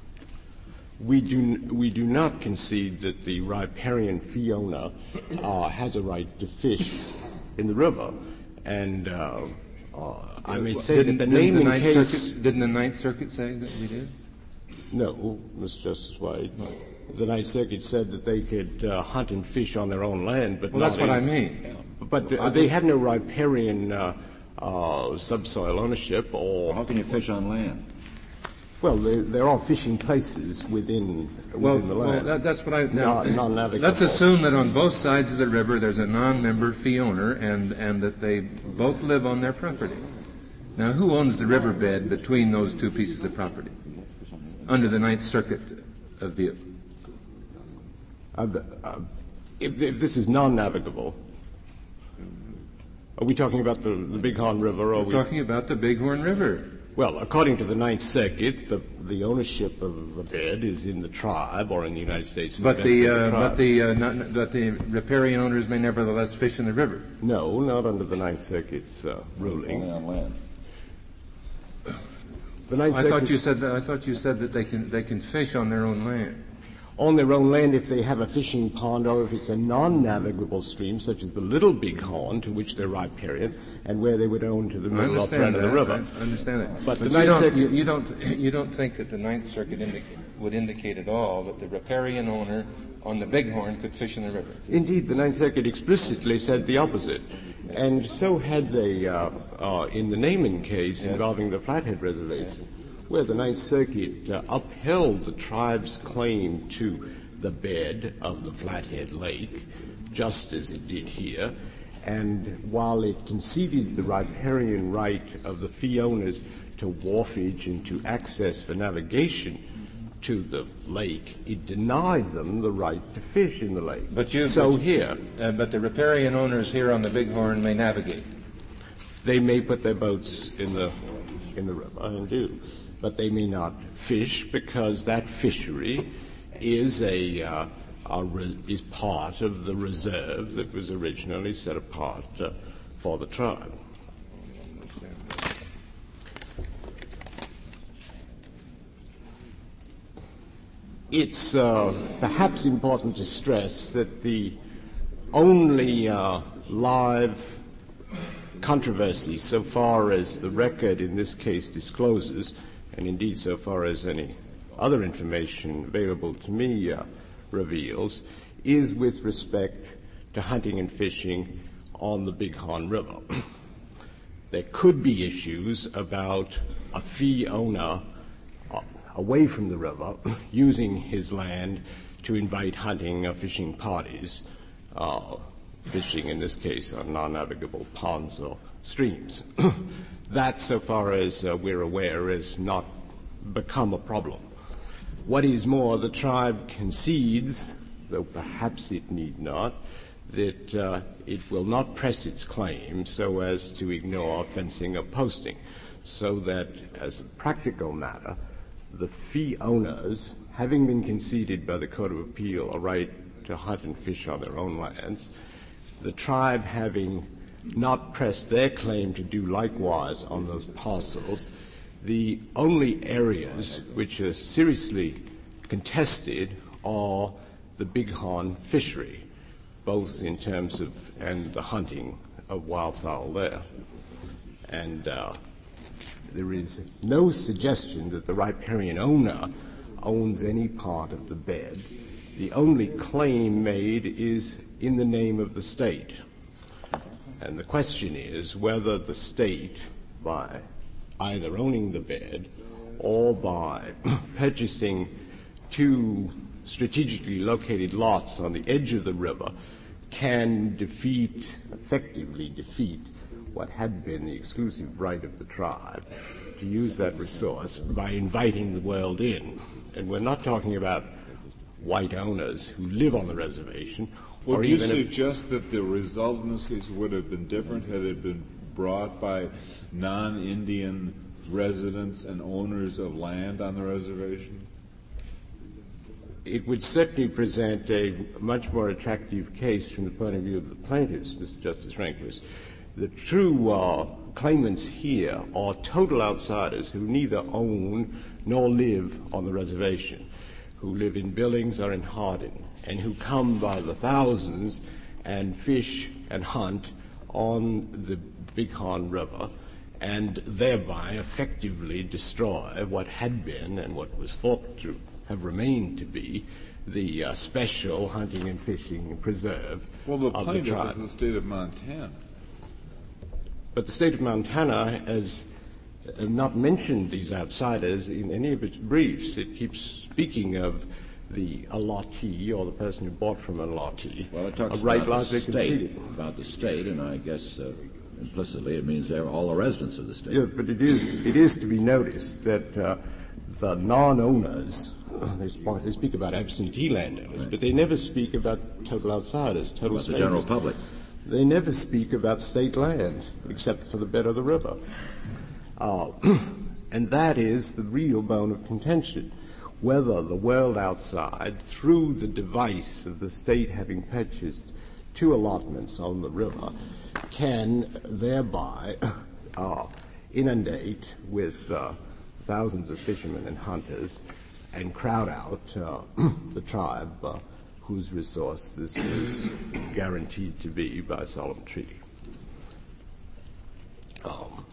We do, we do not concede that the riparian fee owner uh, has a right to fish in the river. And uh, uh, I may say didn't, that the didn't naming the Ninth case... Circuit, didn't the Ninth Circuit say that we did? No, Mister Justice White. No. The Ninth Circuit said that they could uh, hunt and fish on their own land, but well, not that's what in, I mean. But uh, they have no riparian uh, uh, subsoil ownership or... How can you fish on land? Well, there, there are fishing places within, Well, within the well land. that, that's what I... Now, Non- non-navigable. let's assume that on both sides of the river there's a non-member fee owner and, and that they both live on their property. Now, who owns the riverbed between those two pieces of property under the Ninth Circuit of view? Uh, uh, if, if this is non-navigable, are we talking about the, the Bighorn River? Or are We're we talking about the Bighorn River. Well, according to the Ninth Circuit, the, the ownership of the bed is in the tribe or in the United States. But the, uh, the but the uh, not, but the riparian owners may nevertheless fish in the river. No, not under the Ninth Circuit's uh, ruling. Only on land. The Ninth I Circuit, thought you said that. I thought you said that they can they can fish on their own land. on their own land, if they have a fishing pond or if it's a non-navigable stream, such as the Little Bighorn, to which they're riparian, and where they would own to the I middle or front understand of that. the river. I understand that. But the you Ninth don't, Circuit- you, you don't you don't think that the Ninth Circuit indica- would indicate at all that the riparian owner on the Bighorn could fish in the river? Indeed, the Ninth Circuit explicitly said the opposite. And so had they uh, uh, in the Naaman case involving the Flathead Reservation, where the Ninth Circuit uh, upheld the tribe's claim to the bed of the Flathead Lake, just as it did here, and while it conceded the riparian right of the fee owners to wharfage and to access for navigation to the lake, it denied them the right to fish in the lake. But you, so but, here, uh, but the riparian owners here on the Bighorn may navigate. they may put their boats in the in the river and do, but they may not fish because that fishery is a, uh, a re- is part of the reserve that was originally set apart uh, for the tribe. It's uh, perhaps important to stress that the only uh, live controversy, so far as the record in this case discloses, and indeed so far as any other information available to me uh, reveals, is with respect to hunting and fishing on the Bighorn River. There could be issues about a fee owner uh, away from the river using his land to invite hunting or fishing parties, uh, fishing in this case on non-navigable ponds or streams. That, so far as uh, we're aware, has not become a problem. What is more, the tribe concedes, though perhaps it need not, that uh, it will not press its claim so as to ignore fencing or posting, so that, as a practical matter, the fee owners, having been conceded by the Court of Appeal a right to hunt and fish on their own lands, the tribe having not pressed their claim to do likewise on those parcels, the only areas which are seriously contested are the Bighorn fishery, both in terms of and the hunting of wildfowl there. And uh, there is no suggestion that the riparian owner owns any part of the bed. The only claim made is in the name of the state. And the question is whether the state, by either owning the bed or by purchasing two strategically located lots on the edge of the river, can defeat, effectively defeat, what had been the exclusive right of the tribe to use that resource by inviting the world in. And we're not talking about white owners who live on the reservation. Would or you even suggest that the result in this case would have been different had it been brought by non-Indian residents and owners of land on the reservation? It would certainly present a much more attractive case from the point of view of the plaintiffs, Mister Justice Rehnquist. The true uh, claimants here are total outsiders who neither own nor live on the reservation, who live in Billings or in Hardin, and who come by the thousands and fish and hunt on the Bighorn River, and thereby effectively destroy what had been and what was thought to have remained to be the uh, special hunting and fishing preserve Well, the of the plaintiff tribe. is the state of Montana. But the state of Montana has uh, not mentioned these outsiders in any of its briefs. It keeps speaking of the allottee or the person who bought from an allottee. Well, it talks a right about the largely state, conceded. about the state, and I guess uh, implicitly it means they're all the residents of the state. Yeah, but it is it is to be noticed that uh, the non-owners, they, sp- they speak about absentee landowners, Right. but they never speak about total outsiders, total About the general strangers. public. They never speak about state land, except for the bed of the river. Uh, and that is the real bone of contention, whether the world outside, through the device of the state having purchased two allotments on the river, can thereby uh, inundate with uh, thousands of fishermen and hunters and crowd out uh, the tribe uh, whose resource this was guaranteed to be by solemn treaty. Um,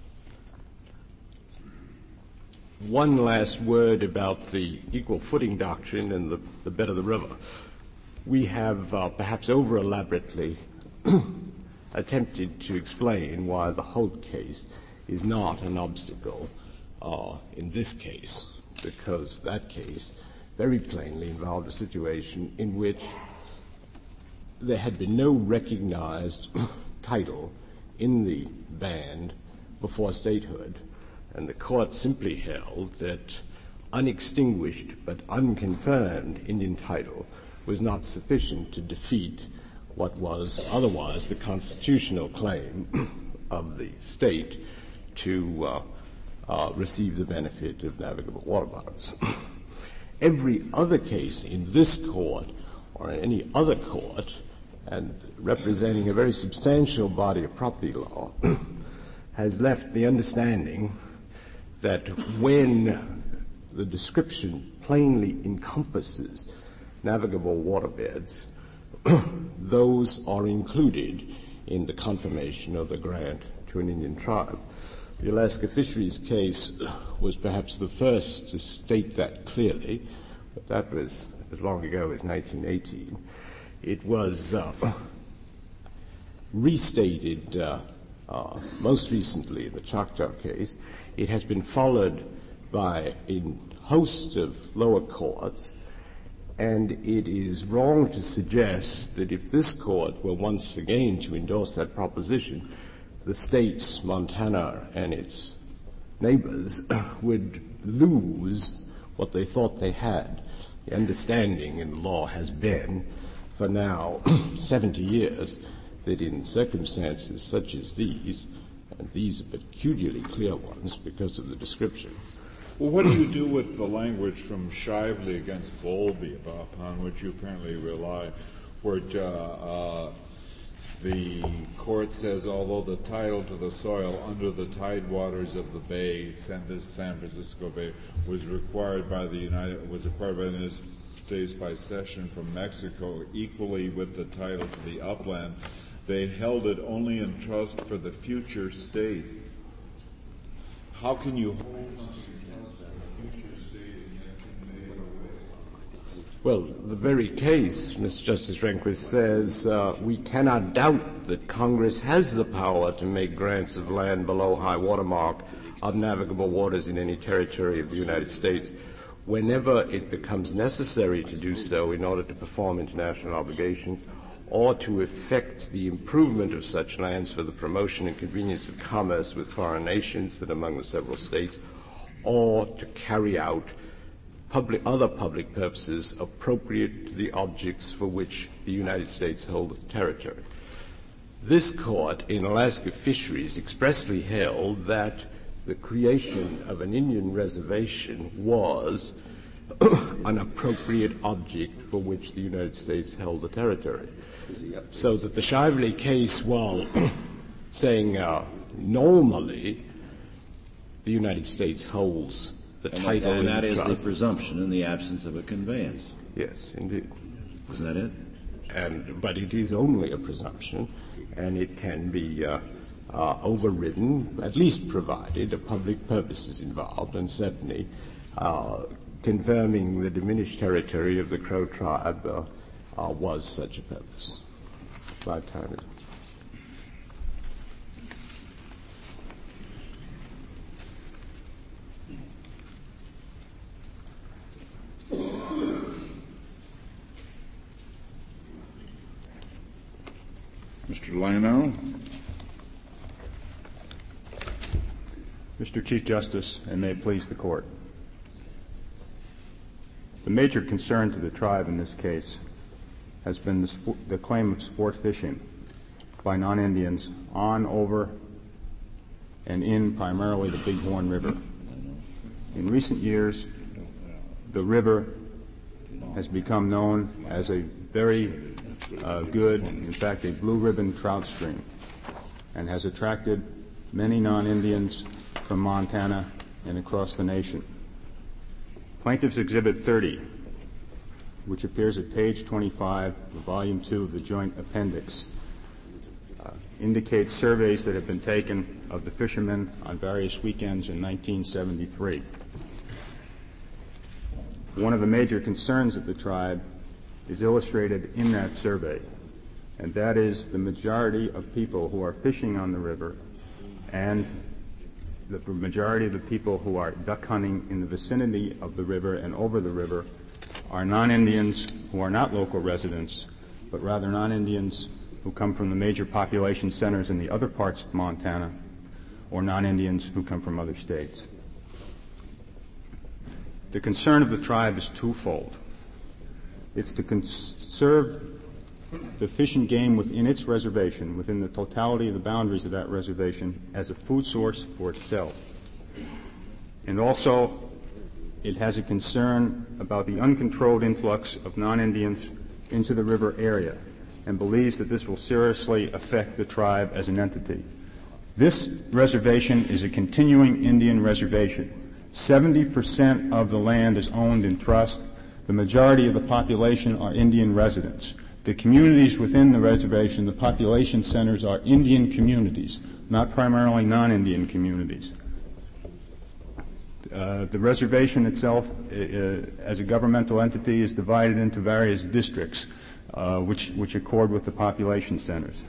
one last word about the equal footing doctrine and the, the bed of the river. We have uh, perhaps over-elaborately attempted to explain why the Holt case is not an obstacle uh, in this case, because that case very plainly involved a situation in which there had been no recognized title in the band before statehood, and the court simply held that unextinguished but unconfirmed Indian title was not sufficient to defeat what was otherwise the constitutional claim of the state to uh, uh, receive the benefit of navigable water bottoms. Every other case in this court or in any other court, and representing a very substantial body of property law, has left the understanding that when the description plainly encompasses navigable waterbeds, those are included in the confirmation of the grant to an Indian tribe. The Alaska Fisheries case was perhaps the first to state that clearly, but that was as long ago as nineteen eighteen. It was uh, restated uh, uh, most recently in the Choctaw case. It has been followed by a host of lower courts, and it is wrong to suggest that if this court were once again to endorse that proposition, the states, Montana and its neighbors, would lose what they thought they had. The understanding in the law has been, for now seventy years, that in circumstances such as these, and these are peculiarly clear ones because of the description. Well, what do you do with the language from Shively against Bowlby, upon which you apparently rely, where uh, uh, the court says, although the title to the soil under the tidewaters of the bay, San, this San Francisco Bay, was required by the United was acquired by the United States by cession from Mexico, equally with the title to the upland, they held it only in trust for the future state. How can you hold something in trust for the future state and yet convey it away? Well, the very case, Mister Justice Rehnquist says, uh, we cannot doubt that Congress has the power to make grants of land below high water mark of navigable waters in any territory of the United States whenever it becomes necessary to do so in order to perform international obligations or to effect the improvement of such lands for the promotion and convenience of commerce with foreign nations and among the several states, or to carry out public, other public purposes appropriate to the objects for which the United States hold territory. This court in Alaska Fisheries expressly held that the creation of an Indian reservation was an appropriate object for which the United States held the territory. So that the Shively case, while saying uh, normally the United States holds the And, title and that in is the trust. presumption in the absence of a conveyance. Yes, indeed. Isn't that it? And, but it is only a presumption, and it can be uh, uh, overridden, at least provided a public purpose is involved, and certainly uh, confirming the diminished territory of the Crow tribe uh, uh, was such a purpose. My time is Mister Lionel. Mister Chief Justice, and may it please the Court. The major concern to the tribe in this case has been the, sp- the claim of sport fishing by non-Indians on, over, and in primarily the Bighorn River. In recent years, the river has become known as a very uh, good, in fact, a blue ribbon trout stream, and has attracted many non-Indians from Montana and across the nation. Plaintiff's Exhibit thirty, which appears at page twenty-five of Volume two of the Joint Appendix, uh, indicates surveys that have been taken of the fishermen on various weekends in nineteen seventy-three. One of the major concerns of the tribe is illustrated in that survey, and that is the majority of people who are fishing on the river and the majority of the people who are duck hunting in the vicinity of the river and over the river are non-Indians who are not local residents, but rather non-Indians who come from the major population centers in the other parts of Montana, or non-Indians who come from other states. The concern of the tribe is twofold. It's to conserve the fish and game within its reservation, within the totality of the boundaries of that reservation, as a food source for itself. And also, it has a concern about the uncontrolled influx of non-Indians into the river area, and believes that this will seriously affect the tribe as an entity. This reservation is a continuing Indian reservation. seventy percent of the land is owned in trust. The majority of the population are Indian residents. The communities within the reservation, the population centers, are Indian communities, not primarily non-Indian communities. Uh, the reservation itself, uh, as a governmental entity, is divided into various districts, uh, which, which accord with the population centers.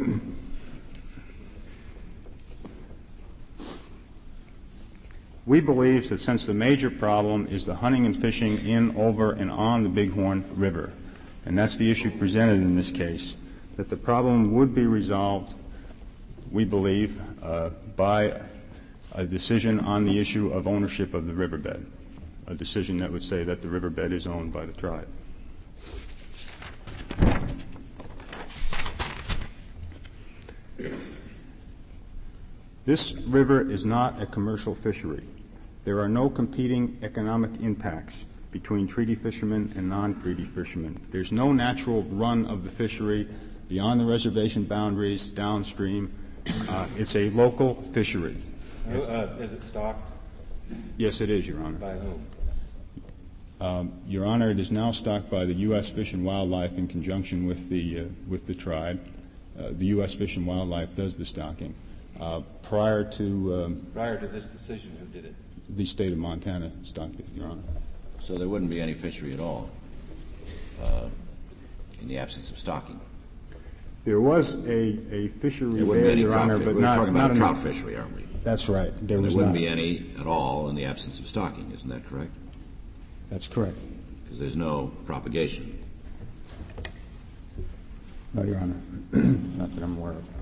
We believe that since the major problem is the hunting and fishing in, over, and on the Bighorn River, and that's the issue presented in this case, that the problem would be resolved, we believe, uh, by a decision on the issue of ownership of the riverbed, a decision that would say that the riverbed is owned by the tribe. This river is not a commercial fishery. There are no competing economic impacts between treaty fishermen and non-treaty fishermen. There's no natural run of the fishery beyond the reservation boundaries downstream. Uh, it's a local fishery. Uh, is it stocked? Yes, it is, Your Honor. By whom? Um, Your Honor, it is now stocked by the U S Fish and Wildlife in conjunction with the uh, with the tribe. Uh, the U S Fish and Wildlife does the stocking. Uh, prior to um, prior to this decision, who did it? The state of Montana stocked it, Your Honor. So there wouldn't be any fishery at all uh, in the absence of stocking. There was a, a fishery there, there, Your Honor, fi- but we're not talking about not a trout enough. fishery, aren't we? That's right. There, there was wouldn't not. be any at all in the absence of stocking. Isn't that correct? That's correct. Because there's no propagation. No, Your Honor. Not that I'm aware of.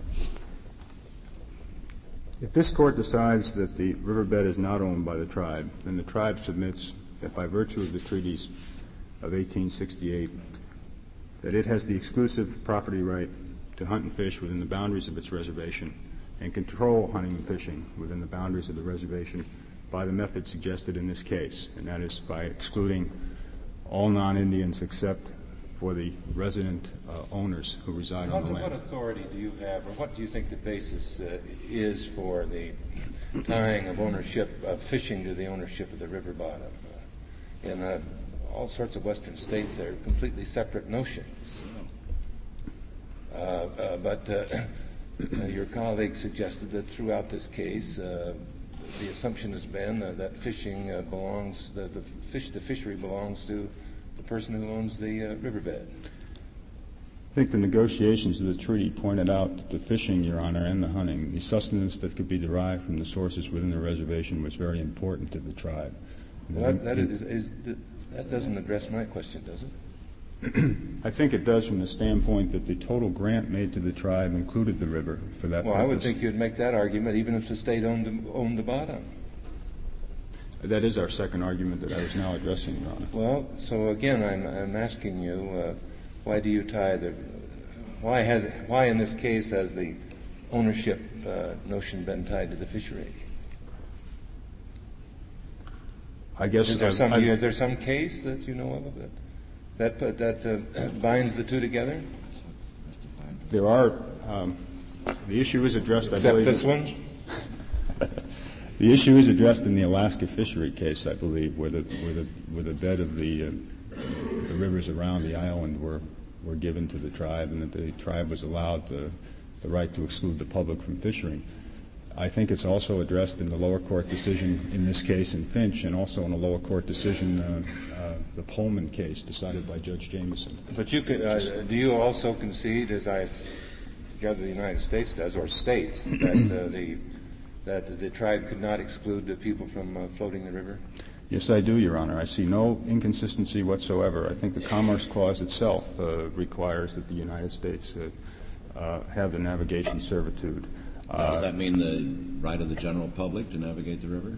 If this court decides that the riverbed is not owned by the tribe, then the tribe submits that by virtue of the treaties of eighteen sixty-eight, that it has the exclusive property right to hunt and fish within the boundaries of its reservation and control hunting and fishing within the boundaries of the reservation by the method suggested in this case, and that is by excluding all non-Indians except for the resident uh, owners who reside What, on the land. what authority do you have, or what do you think the basis uh, is for the tying of ownership of fishing to the ownership of the river bottom? Uh, in uh, all sorts of Western states, they're completely separate notions. Uh, uh, but uh, your colleague suggested that throughout this case, uh, the assumption has been uh, that fishing uh, belongs, the, the fish, the fishery belongs to the person who owns the uh, riverbed. I think the negotiations of the treaty pointed out that the fishing, Your Honor, and the hunting, the sustenance that could be derived from the sources within the reservation was very important to the tribe. Well, that, that, is, is, that doesn't address my question, does it? I think it does from the standpoint that the total grant made to the tribe included the river for that Well, purpose. I would think you'd make that argument even if the state owned the, owned the bottom. That is our second argument that I was now addressing, Your Honor. Well, so again, I'm, I'm asking you, uh, why do you tie the, why has, why in this case has the ownership uh, notion been tied to the fishery? I guess is there I've, some I've, is there some case that you know of that that that uh, binds the two together? There are. Um, the issue is addressed. Except I believe, this one. The issue is addressed in the Alaska fishery case, I believe, where the where the where the bed of the uh, the rivers around the island were were given to the tribe, and that the tribe was allowed to, the right to exclude the public from fishing. I think it's also addressed in the lower court decision in this case in Finch, and also in a lower court decision, uh, uh, the Pullman case decided by Judge Jameson. But you could, uh, do you also concede, as I gather the United States does, or states, that uh, the that the tribe could not exclude the people from uh, floating the river? Yes, I do, Your Honor. I see no inconsistency whatsoever. I think the Commerce Clause itself uh, requires that the United States uh, uh, have the navigation servitude. Now, does that mean the right of the general public to navigate the river?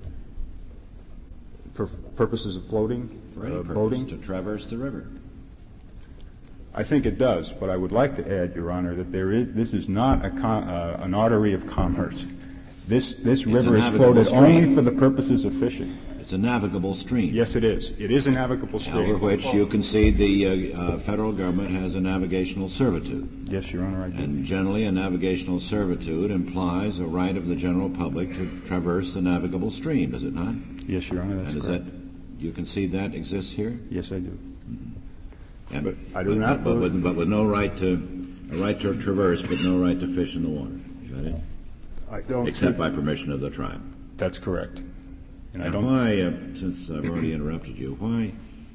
For purposes of floating, For any uh, purpose, boating? to traverse the river. I think it does, but I would like to add, Your Honor, that there is, this is not a com, uh, an artery of commerce. This, this river is floated stream. only for the purposes of fishing. It's a navigable stream. Yes, it is. It is a navigable stream. Over which you concede the uh, uh, federal government has a navigational servitude. Yes, Your Honor, I do. And generally a navigational servitude implies a right of the general public to traverse the navigable stream, does it not? Yes, Your Honor, that's and is correct. that, you concede that exists here? Yes, I do. Mm-hmm. And, but I do but, not but, with, but with no right to, a right to traverse, but no right to fish in the water. Is that it? I don't Except see, by permission of the tribe. That's correct. And I Now don't. why, uh, since I've already interrupted you, why,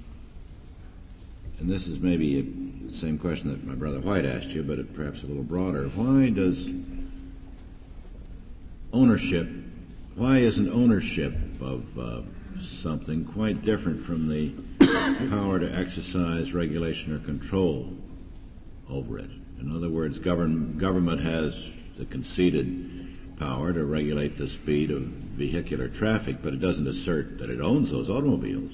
and this is maybe a, the same question that my brother White asked you, but it, perhaps a little broader, why does ownership, why isn't ownership of uh, something quite different from the power to exercise regulation or control over it? In other words, govern, government has the conceded power to regulate the speed of vehicular traffic, but it doesn't assert that it owns those automobiles.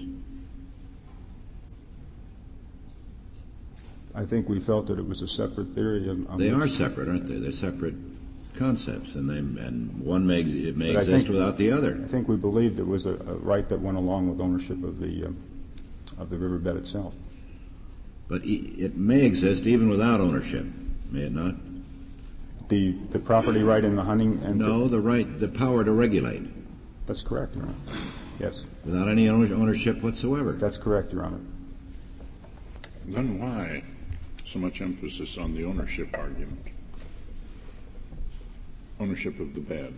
I think we felt that it was a separate theory. On, on they which, are separate, aren't they? They're separate concepts, and they and one may it may But I exist think- without the other. I think we believed it was a, a right that went along with ownership of the um, of the riverbed itself. But e- it may exist even without ownership, may it not? The the property right in the hunting and No, the right, the power to regulate, that's correct, Your Honor. Yes, without any own- ownership whatsoever. that's correct, Your Honor. Then why so much emphasis on the ownership argument? Ownership of the bed.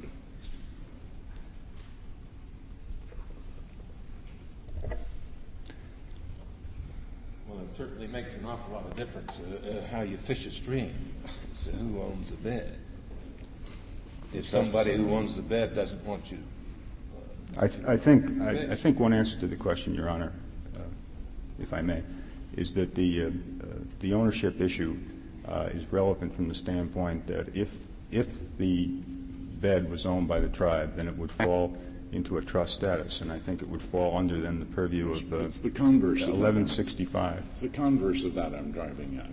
Well, it certainly makes an awful lot of difference uh, uh, how you fish a stream as to who owns the bed. If somebody who owns the bed doesn't want you, I, th- I think I, I think one answer to the question, Your Honor, uh, if I may, is that the uh, uh, the ownership issue uh, is relevant from the standpoint that if if the bed was owned by the tribe, then it would fall into a trust status, and I think it would fall under then the purview of the It's the converse of that. eleven sixty-five. It's the converse of that I'm driving at.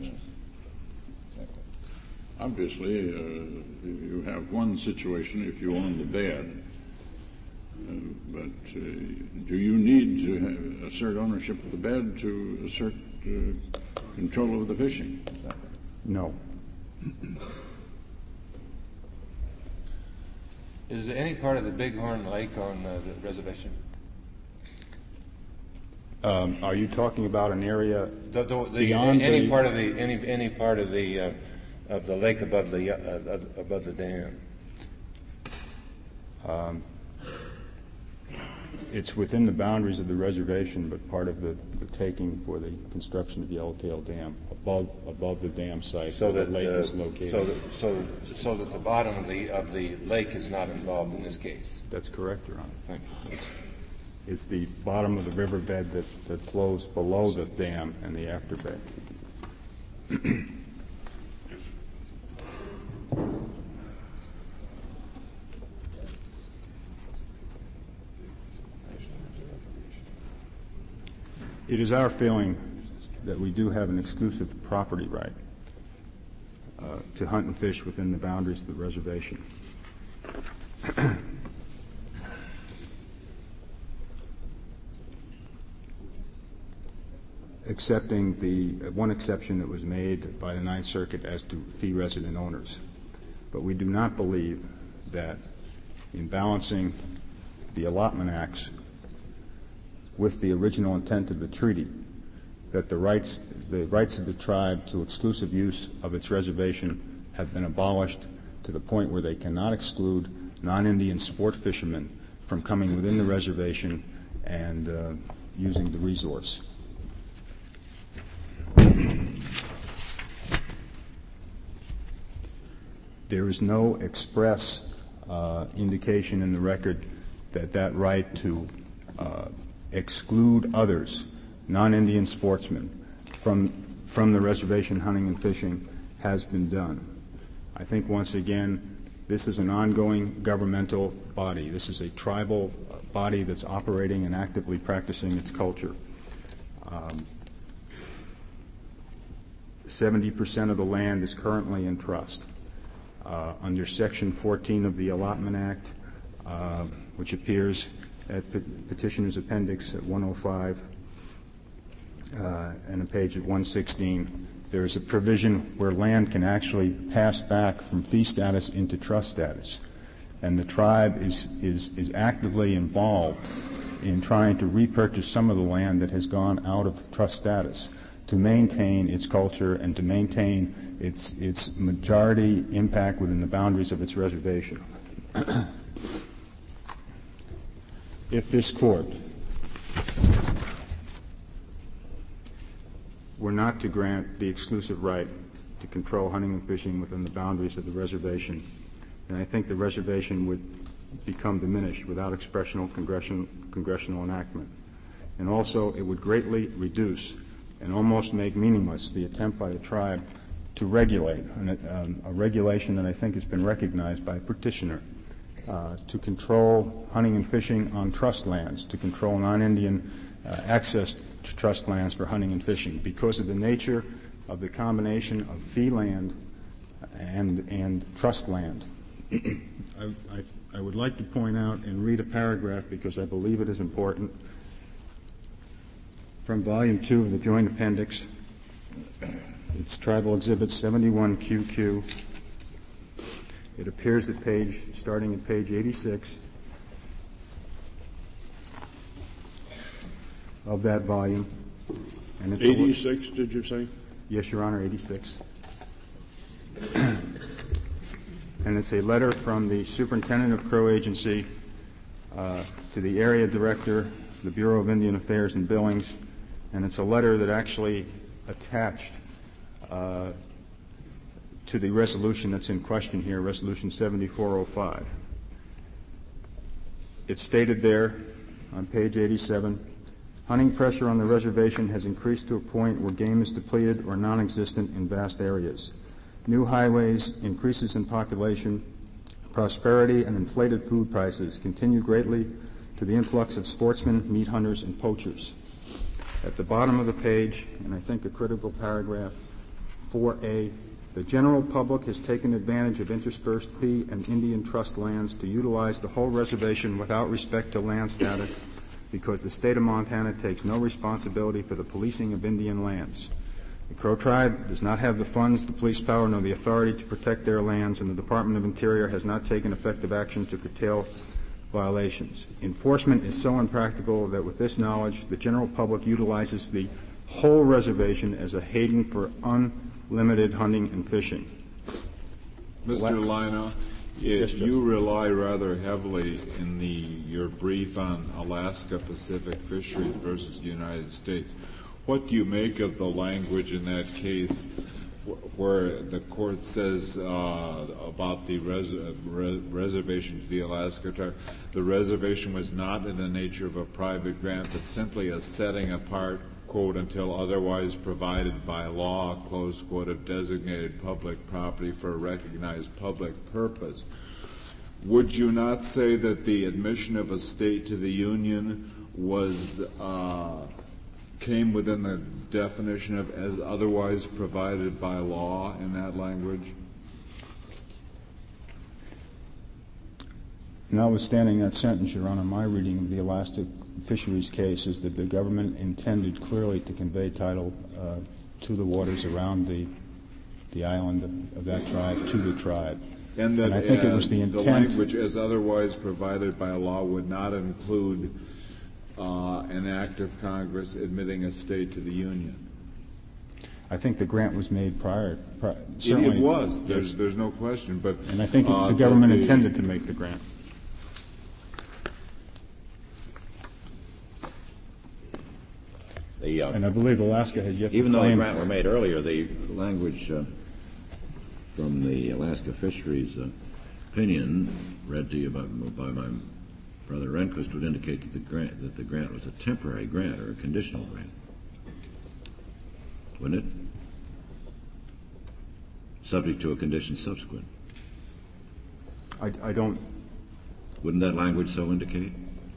Obviously, uh, you have one situation if you own the bed, uh, but uh, do you need to have, assert ownership of the bed to assert uh, control over the fishing? No. is there any part of the Bighorn Lake on uh, the reservation? Um, are you talking about an area The, the, the, beyond any the, part of the any any part of the uh, of the lake above the uh, above the dam? Um, it's within the boundaries of the reservation, but part of the, the taking for the construction of Yellowtail Dam above above the dam site So where that the lake uh, is located. so that, so so that the bottom of the of the lake is not involved in this case. That's correct, Your Honor. Thank you. is the bottom of the riverbed that, that flows below the dam and the afterbed. It is our feeling that we do have an exclusive property right uh, to hunt and fish within the boundaries of the reservation. Accepting the uh, one exception that was made by the Ninth Circuit as to fee resident owners. But we do not believe that in balancing the allotment acts with the original intent of the treaty, that the rights, the rights of the tribe to exclusive use of its reservation have been abolished to the point where they cannot exclude non-Indian sport fishermen from coming within the reservation and uh, using the resource. There is no express uh, indication in the record that that right to uh, exclude others, non-Indian sportsmen, from, from the reservation hunting and fishing has been done. I think once again, this is an ongoing governmental body. This is a tribal body that's operating and actively practicing its culture. Um, seventy percent of the land is currently in trust. Uh, under Section fourteen of the Allotment Act, uh, which appears at Pe- Petitioner's Appendix at one oh five uh, and a page at one sixteen, there is a provision where land can actually pass back from fee status into trust status. And the tribe is, is, is actively involved in trying to repurchase some of the land that has gone out of trust status to maintain its culture and to maintain its, its majority impact within the boundaries of its reservation. If this court were not to grant the exclusive right to control hunting and fishing within the boundaries of the reservation, then I think the reservation would become diminished without expressional congressional, congressional enactment. And also, it would greatly reduce and almost make meaningless the attempt by the tribe to regulate, an, um, a regulation that I think has been recognized by Petitioner, uh, to control hunting and fishing on trust lands, to control non-Indian uh, access to trust lands for hunting and fishing, because of the nature of the combination of fee land and, and trust land. I, I, I would like to point out and read a paragraph because I believe it is important from Volume two of the Joint Appendix. It's Tribal Exhibit seventy-one Q Q. It appears at page, starting at page eighty-six of that volume. And it's eighty-six, did you say? Yes, Your Honor, eighty-six. And it's a letter from the Superintendent of Crow Agency uh, to the Area Director of the Bureau of Indian Affairs and Billings, and it's a letter that actually attached uh, to the resolution that's in question here, Resolution seventy-four oh five. It's stated there on page eighty-seven, hunting pressure on the reservation has increased to a point where game is depleted or non-existent in vast areas. New highways, increases in population, prosperity, and inflated food prices continue greatly to the influx of sportsmen, meat hunters, and poachers. At the bottom of the page, and I think a critical paragraph, four A, the general public has taken advantage of interspersed fee and Indian trust lands to utilize the whole reservation without respect to land status because the state of Montana takes no responsibility for the policing of Indian lands. The Crow tribe does not have the funds, the police power, nor the authority to protect their lands, and the Department of Interior has not taken effective action to curtail violations. Enforcement is so impractical that with this knowledge, the general public utilizes the whole reservation as a haven for unlimited hunting and fishing. Mister Lina, Yes, you rely rather heavily in the your brief on Alaska Pacific fisheries versus the United States. What do you make of the language in that case where the court says uh, about the res- res- reservation to the Alaska tribe, the reservation was not in the nature of a private grant, but simply a setting apart, quote, until otherwise provided by law, close quote, of designated public property for a recognized public purpose. Would you not say that the admission of a state to the Union was uh, came within the definition of as otherwise provided by law in that language? Notwithstanding that sentence, Your Honor, my reading of the Alaska Fisheries case is that the government intended clearly to convey title uh, to the waters around the the island of, of that tribe to the tribe. And that and I think uh, it was the intent. The language as otherwise provided by law would not include uh, an act of Congress admitting a state to the Union. I think the grant was made prior. prior it, certainly, it was. Yes. There's, there's no question. But and I think uh, the government the, intended to make the grant. The, uh, and I believe Alaska had yet even to though the claim. grant were made earlier, the language uh, from the Alaska Fisheries uh, opinion, read to you by, by my brother Rehnquist, would indicate that the grant that the grant was a temporary grant or a conditional grant, wouldn't it? Subject to a condition subsequent. I, I don't. Wouldn't that language so indicate?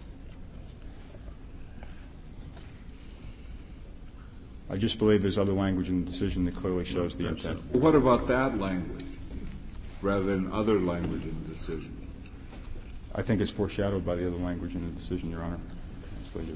I just believe there's other language in the decision that clearly shows the intent. What about that language, rather than other language in the decision? I think it's foreshadowed by the other language in the decision, Your Honor. Absolutely.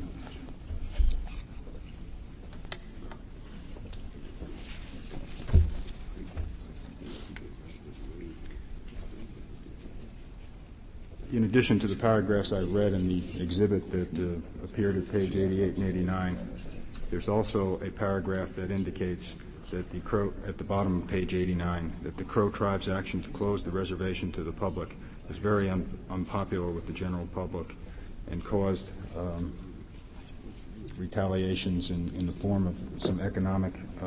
In addition to the paragraphs I read in the exhibit that uh, appeared at page eighty-eight and eighty-nine, there's also a paragraph that indicates that the Crow, at the bottom of page eighty-nine, that the Crow tribe's action to close the reservation to the public is very un, unpopular with the general public and caused um, retaliations in, in the form of some economic uh,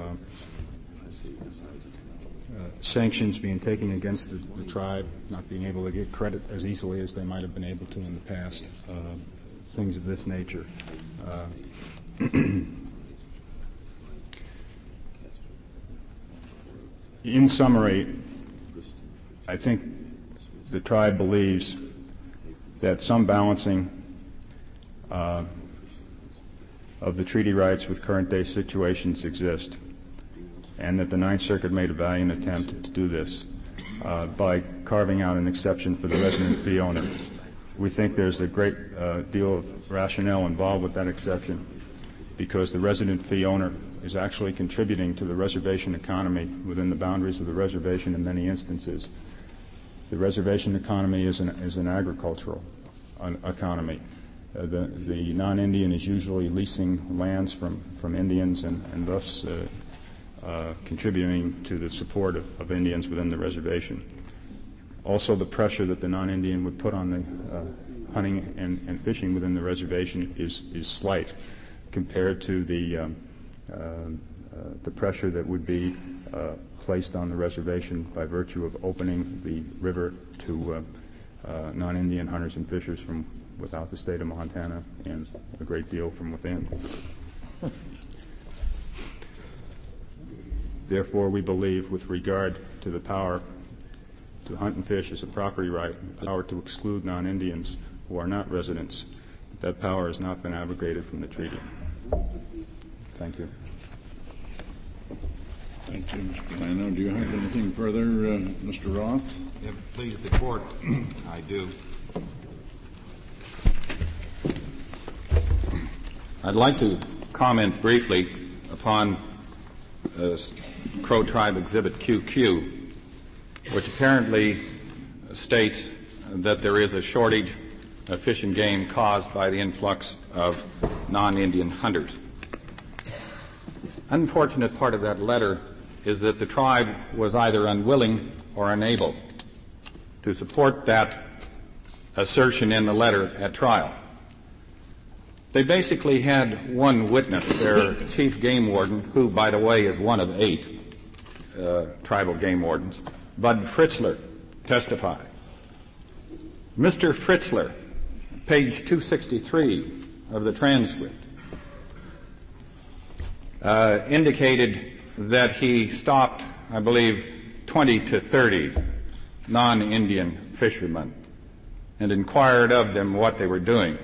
uh, sanctions being taken against the, the tribe, not being able to get credit as easily as they might have been able to in the past, uh, things of this nature. Uh, In summary, I think the tribe believes that some balancing uh, of the treaty rights with current day situations exist, and that the Ninth Circuit made a valiant attempt to do this uh, by carving out an exception for the resident fee owner. We think there's a great uh, deal of rationale involved with that exception because the resident fee owner is actually contributing to the reservation economy within the boundaries of the reservation in many instances. The reservation economy is an, is an agricultural an economy. Uh, the, the non-Indian is usually leasing lands from, from Indians and, and thus uh, uh, contributing to the support of, of Indians within the reservation. Also, the pressure that the non-Indian would put on the uh, hunting and, and fishing within the reservation is, is slight compared to the um, Uh, uh, the pressure that would be uh, placed on the reservation by virtue of opening the river to uh, uh, non-Indian hunters and fishers from without the state of Montana and a great deal from within. Therefore, we believe with regard to the power to hunt and fish as a property right, the power to exclude non-Indians who are not residents, that power has not been abrogated from the treaty. Thank you. Thank you, Mister Plano. Do you have anything further, uh, Mister Roth? If it pleases the court, I do. I'd like to comment briefly upon uh, Crow Tribe Exhibit Q Q, which apparently states that there is a shortage of fish and game caused by the influx of non-Indian hunters. Unfortunate part of that letter is that the tribe was either unwilling or unable to support that assertion in the letter at trial. They basically had one witness, their chief game warden, who, by the way, is one of eight, uh, tribal game wardens, Bud Fritzler, testify. Mister Fritzler, page two sixty-three of the transcript, uh, indicated that he stopped, I believe, twenty to thirty non-Indian fishermen and inquired of them what they were doing.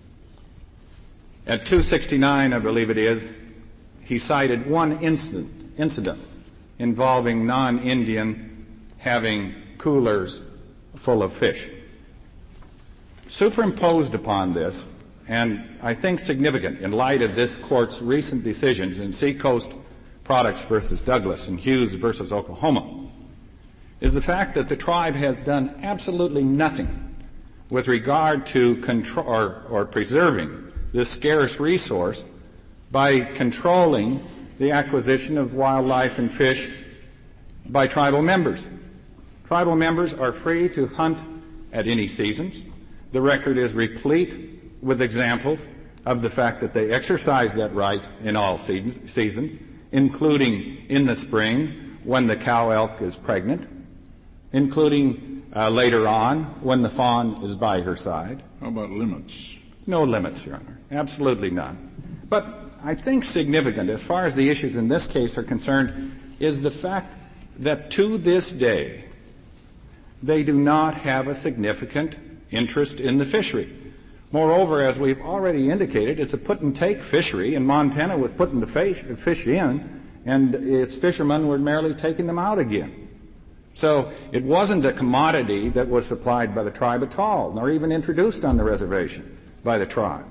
At two sixty-nine, I believe it is, he cited one incident, incident involving non-Indian having coolers full of fish. Superimposed upon this, and I think significant in light of this court's recent decisions in Seacoast Products versus Douglas and Hughes versus Oklahoma, is the fact that the tribe has done absolutely nothing with regard to control or, or preserving this scarce resource by controlling the acquisition of wildlife and fish by tribal members. Tribal members are free to hunt at any seasons. The record is replete with examples of the fact that they exercise that right in all seasons, including in the spring when the cow elk is pregnant, including uh, later on when the fawn is by her side. How about limits? No limits, Your Honor. Absolutely none. But I think significant, as far as the issues in this case are concerned, is the fact that to this day they do not have a significant interest in the fishery. Moreover, as we've already indicated, it's a put-and-take fishery, and Montana was putting the fish, fish in, and its fishermen were merely taking them out again. So it wasn't a commodity that was supplied by the tribe at all, nor even introduced on the reservation by the tribe.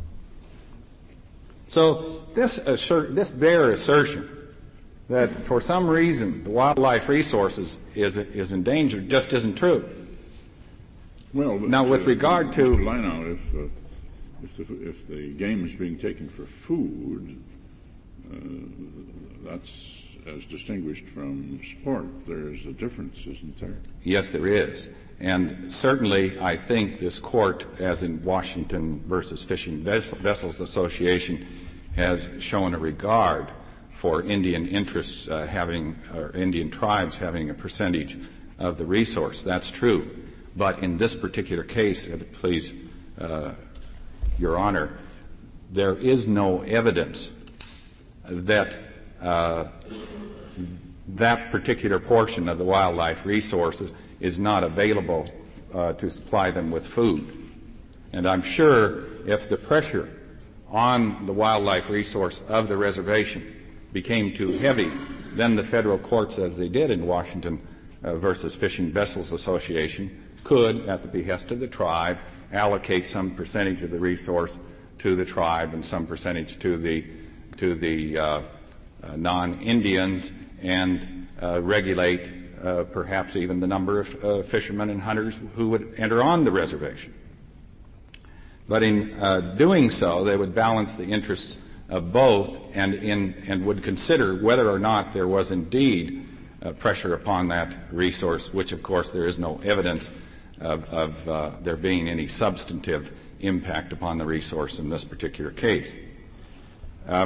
So this, assert, this bare assertion that for some reason the wildlife resources is, is endangered just isn't true. Well, but, now, with uh, regard to Mister Lineout, if, uh, if, the, if the game is being taken for food, uh, that's as distinguished from sport. There's a difference, isn't there? Yes, there is. And certainly I think this court, as in Washington versus Fishing Vessels Association, has shown a regard for Indian interests uh, having, or Indian tribes having a percentage of the resource. That's true. But in this particular case, please, uh, Your Honor, there is no evidence that uh, that particular portion of the wildlife resources is not available uh, to supply them with food. And I'm sure if the pressure on the wildlife resource of the reservation became too heavy, then the federal courts, as they did in Washington uh, versus Fishing Vessels Association, could, at the behest of the tribe, allocate some percentage of the resource to the tribe and some percentage to the to the uh, uh, non-Indians, and uh, regulate uh, perhaps even the number of uh, fishermen and hunters who would enter on the reservation. But in uh, doing so, they would balance the interests of both and in and would consider whether or not there was indeed uh, pressure upon that resource, which of course there is no evidence of, of uh, there being any substantive impact upon the resource in this particular case. Uh,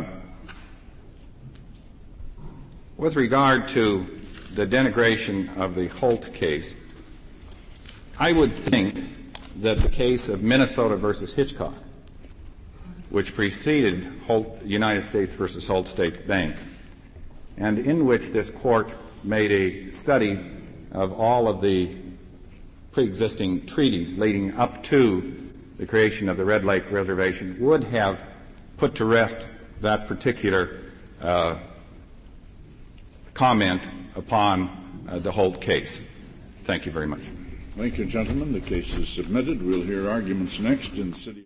with regard to the denigration of the Holt case, I would think that the case of Minnesota versus Hitchcock, which preceded Holt, United States versus Holt State Bank, and in which this court made a study of all of the pre-existing treaties leading up to the creation of the Red Lake Reservation, would have put to rest that particular uh, comment upon uh, the Holt case. Thank you very much. Thank you, gentlemen. The case is submitted. We'll hear arguments next in City